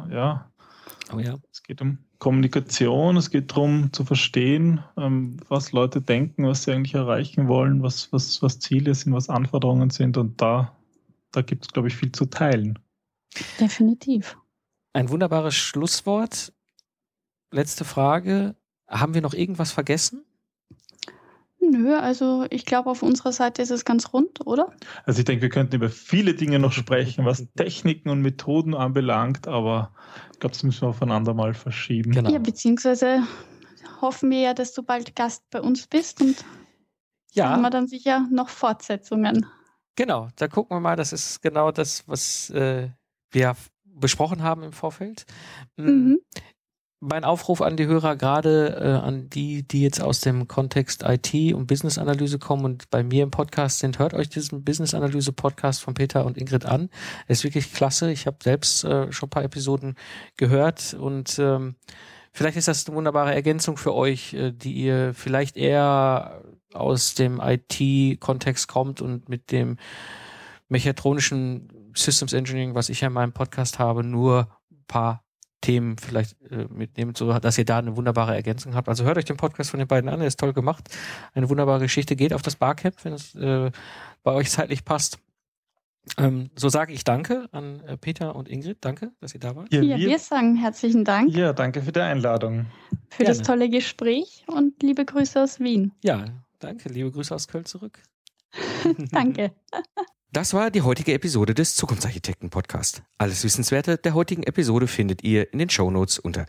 es geht um Kommunikation, es geht darum zu verstehen, was Leute denken, was sie eigentlich erreichen wollen, was Ziele sind, was Anforderungen sind und da gibt es, glaube ich, viel zu teilen. Definitiv. Ein wunderbares Schlusswort. Letzte Frage. Haben wir noch irgendwas vergessen? Nö, also ich glaube, auf unserer Seite ist es ganz rund, oder? Also ich denke, wir könnten über viele Dinge noch sprechen, was Techniken und Methoden anbelangt, aber ich glaube, das müssen wir aufeinander mal verschieben. Genau. Ja, beziehungsweise hoffen wir ja, dass du bald Gast bei uns bist und da haben wir dann sicher noch Fortsetzungen. Genau, da gucken wir mal, das ist genau das, was wir besprochen haben im Vorfeld. Mein Aufruf an die Hörer, gerade an die jetzt aus dem Kontext IT und Business-Analyse kommen und bei mir im Podcast sind, hört euch diesen Business-Analyse-Podcast von Peter und Ingrid an. Er ist wirklich klasse. Ich habe selbst schon ein paar Episoden gehört und vielleicht ist das eine wunderbare Ergänzung für euch, die ihr vielleicht eher aus dem IT-Kontext kommt und mit dem mechatronischen Systems Engineering, was ich ja in meinem Podcast habe, nur ein paar Themen vielleicht mitnehmt, so dass ihr da eine wunderbare Ergänzung habt. Also hört euch den Podcast von den beiden an, der ist toll gemacht. Eine wunderbare Geschichte. Geht auf das Barcamp, wenn es bei euch zeitlich passt. So sage ich Danke an Peter und Ingrid. Danke, dass ihr da wart. Ja, wir sagen herzlichen Dank. Ja, danke für die Einladung. Für das tolle Gespräch und liebe Grüße aus Wien. Ja, danke. Liebe Grüße aus Köln zurück. Danke. Das war die heutige Episode des Zukunftsarchitekten-Podcast. Alles Wissenswerte der heutigen Episode findet ihr in den Shownotes unter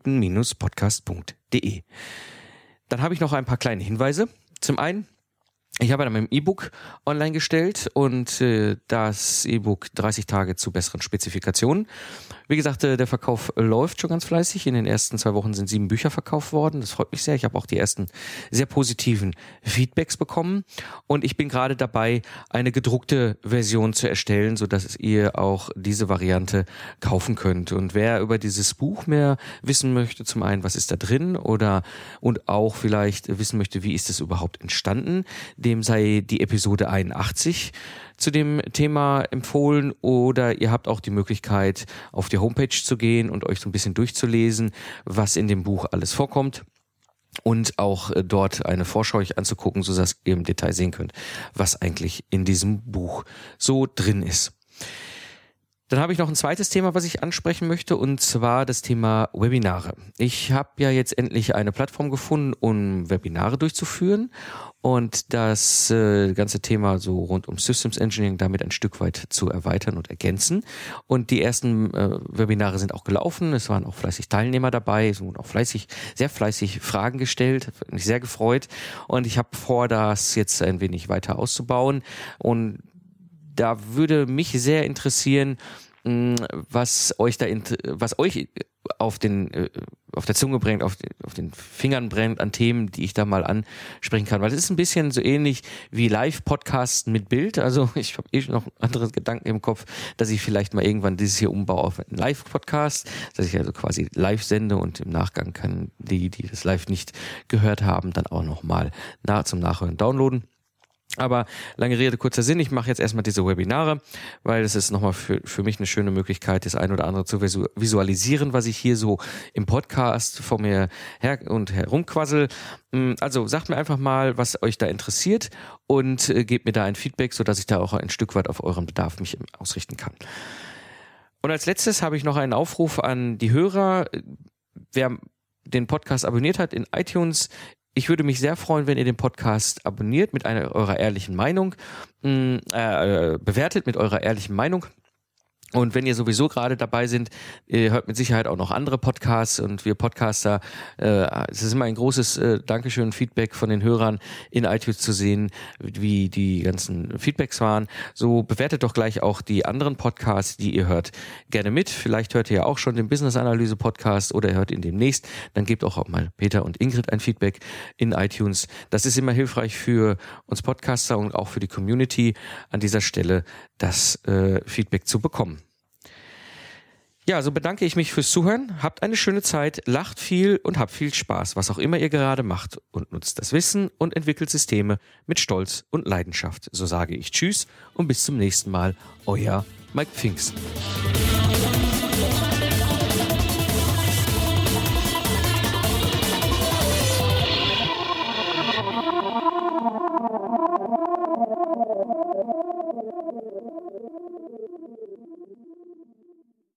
zukunftsarchitekten-podcast.de. Dann habe ich noch ein paar kleine Hinweise. Zum einen, Ich habe dann mein E-Book online gestellt und das E-Book 30 Tage zu besseren Spezifikationen. Wie gesagt, der Verkauf läuft schon ganz fleißig. In den ersten 2 Wochen sind 7 Bücher verkauft worden. Das freut mich sehr. Ich habe auch die ersten sehr positiven Feedbacks bekommen. Und ich bin gerade dabei, eine gedruckte Version zu erstellen, sodass ihr auch diese Variante kaufen könnt. Und wer über dieses Buch mehr wissen möchte, zum einen, was ist da drin und auch vielleicht wissen möchte, wie ist es überhaupt entstanden, dem sei die Episode 81 zu dem Thema empfohlen, oder ihr habt auch die Möglichkeit, auf die Homepage zu gehen und euch so ein bisschen durchzulesen, was in dem Buch alles vorkommt und auch dort eine Vorschau euch anzugucken, sodass ihr im Detail sehen könnt, was eigentlich in diesem Buch so drin ist. Dann habe ich noch ein zweites Thema, was ich ansprechen möchte, und zwar das Thema Webinare. Ich habe ja jetzt endlich eine Plattform gefunden, um Webinare durchzuführen und das ganze Thema so rund um Systems Engineering damit ein Stück weit zu erweitern und ergänzen. Und die ersten Webinare sind auch gelaufen. Es waren auch fleißig Teilnehmer dabei, es wurden auch sehr fleißig Fragen gestellt. Hat mich sehr gefreut und ich habe vor, das jetzt ein wenig weiter auszubauen. Und da würde mich sehr interessieren, was euch auf der Zunge brennt, auf den Fingern brennt an Themen, die ich da mal ansprechen kann. Weil es ist ein bisschen so ähnlich wie Live-Podcasten mit Bild. Also ich habe noch andere Gedanken im Kopf, dass ich vielleicht mal irgendwann dieses hier umbaue auf einen Live-Podcast, dass ich also quasi live sende und im Nachgang kann die das live nicht gehört haben, dann auch nochmal zum Nachhören downloaden. Aber lange Rede, kurzer Sinn, ich mache jetzt erstmal diese Webinare, weil es ist nochmal für mich eine schöne Möglichkeit, das ein oder andere zu visualisieren, was ich hier so im Podcast vor mir her und herumquassel. Also sagt mir einfach mal, was euch da interessiert und gebt mir da ein Feedback, sodass ich da auch ein Stück weit auf euren Bedarf mich ausrichten kann. Und als letztes habe ich noch einen Aufruf an die Hörer. Wer den Podcast abonniert hat in iTunes, ich würde mich sehr freuen, wenn ihr den Podcast abonniert mit eurer ehrlichen Meinung, bewertet mit eurer ehrlichen Meinung. Und wenn ihr sowieso gerade dabei sind, ihr hört mit Sicherheit auch noch andere Podcasts und wir Podcaster, es ist immer ein großes Dankeschön, Feedback von den Hörern in iTunes zu sehen, wie die ganzen Feedbacks waren. So bewertet doch gleich auch die anderen Podcasts, die ihr hört, gerne mit. Vielleicht hört ihr ja auch schon den Business Analyse Podcast oder ihr hört ihn demnächst. Dann gebt auch mal Peter und Ingrid ein Feedback in iTunes. Das ist immer hilfreich für uns Podcaster und auch für die Community an dieser Stelle, das Feedback zu bekommen. Ja, so bedanke ich mich fürs Zuhören. Habt eine schöne Zeit, lacht viel und habt viel Spaß, was auch immer ihr gerade macht, und nutzt das Wissen und entwickelt Systeme mit Stolz und Leidenschaft. So sage ich Tschüss und bis zum nächsten Mal. Euer Mike Pfingsten.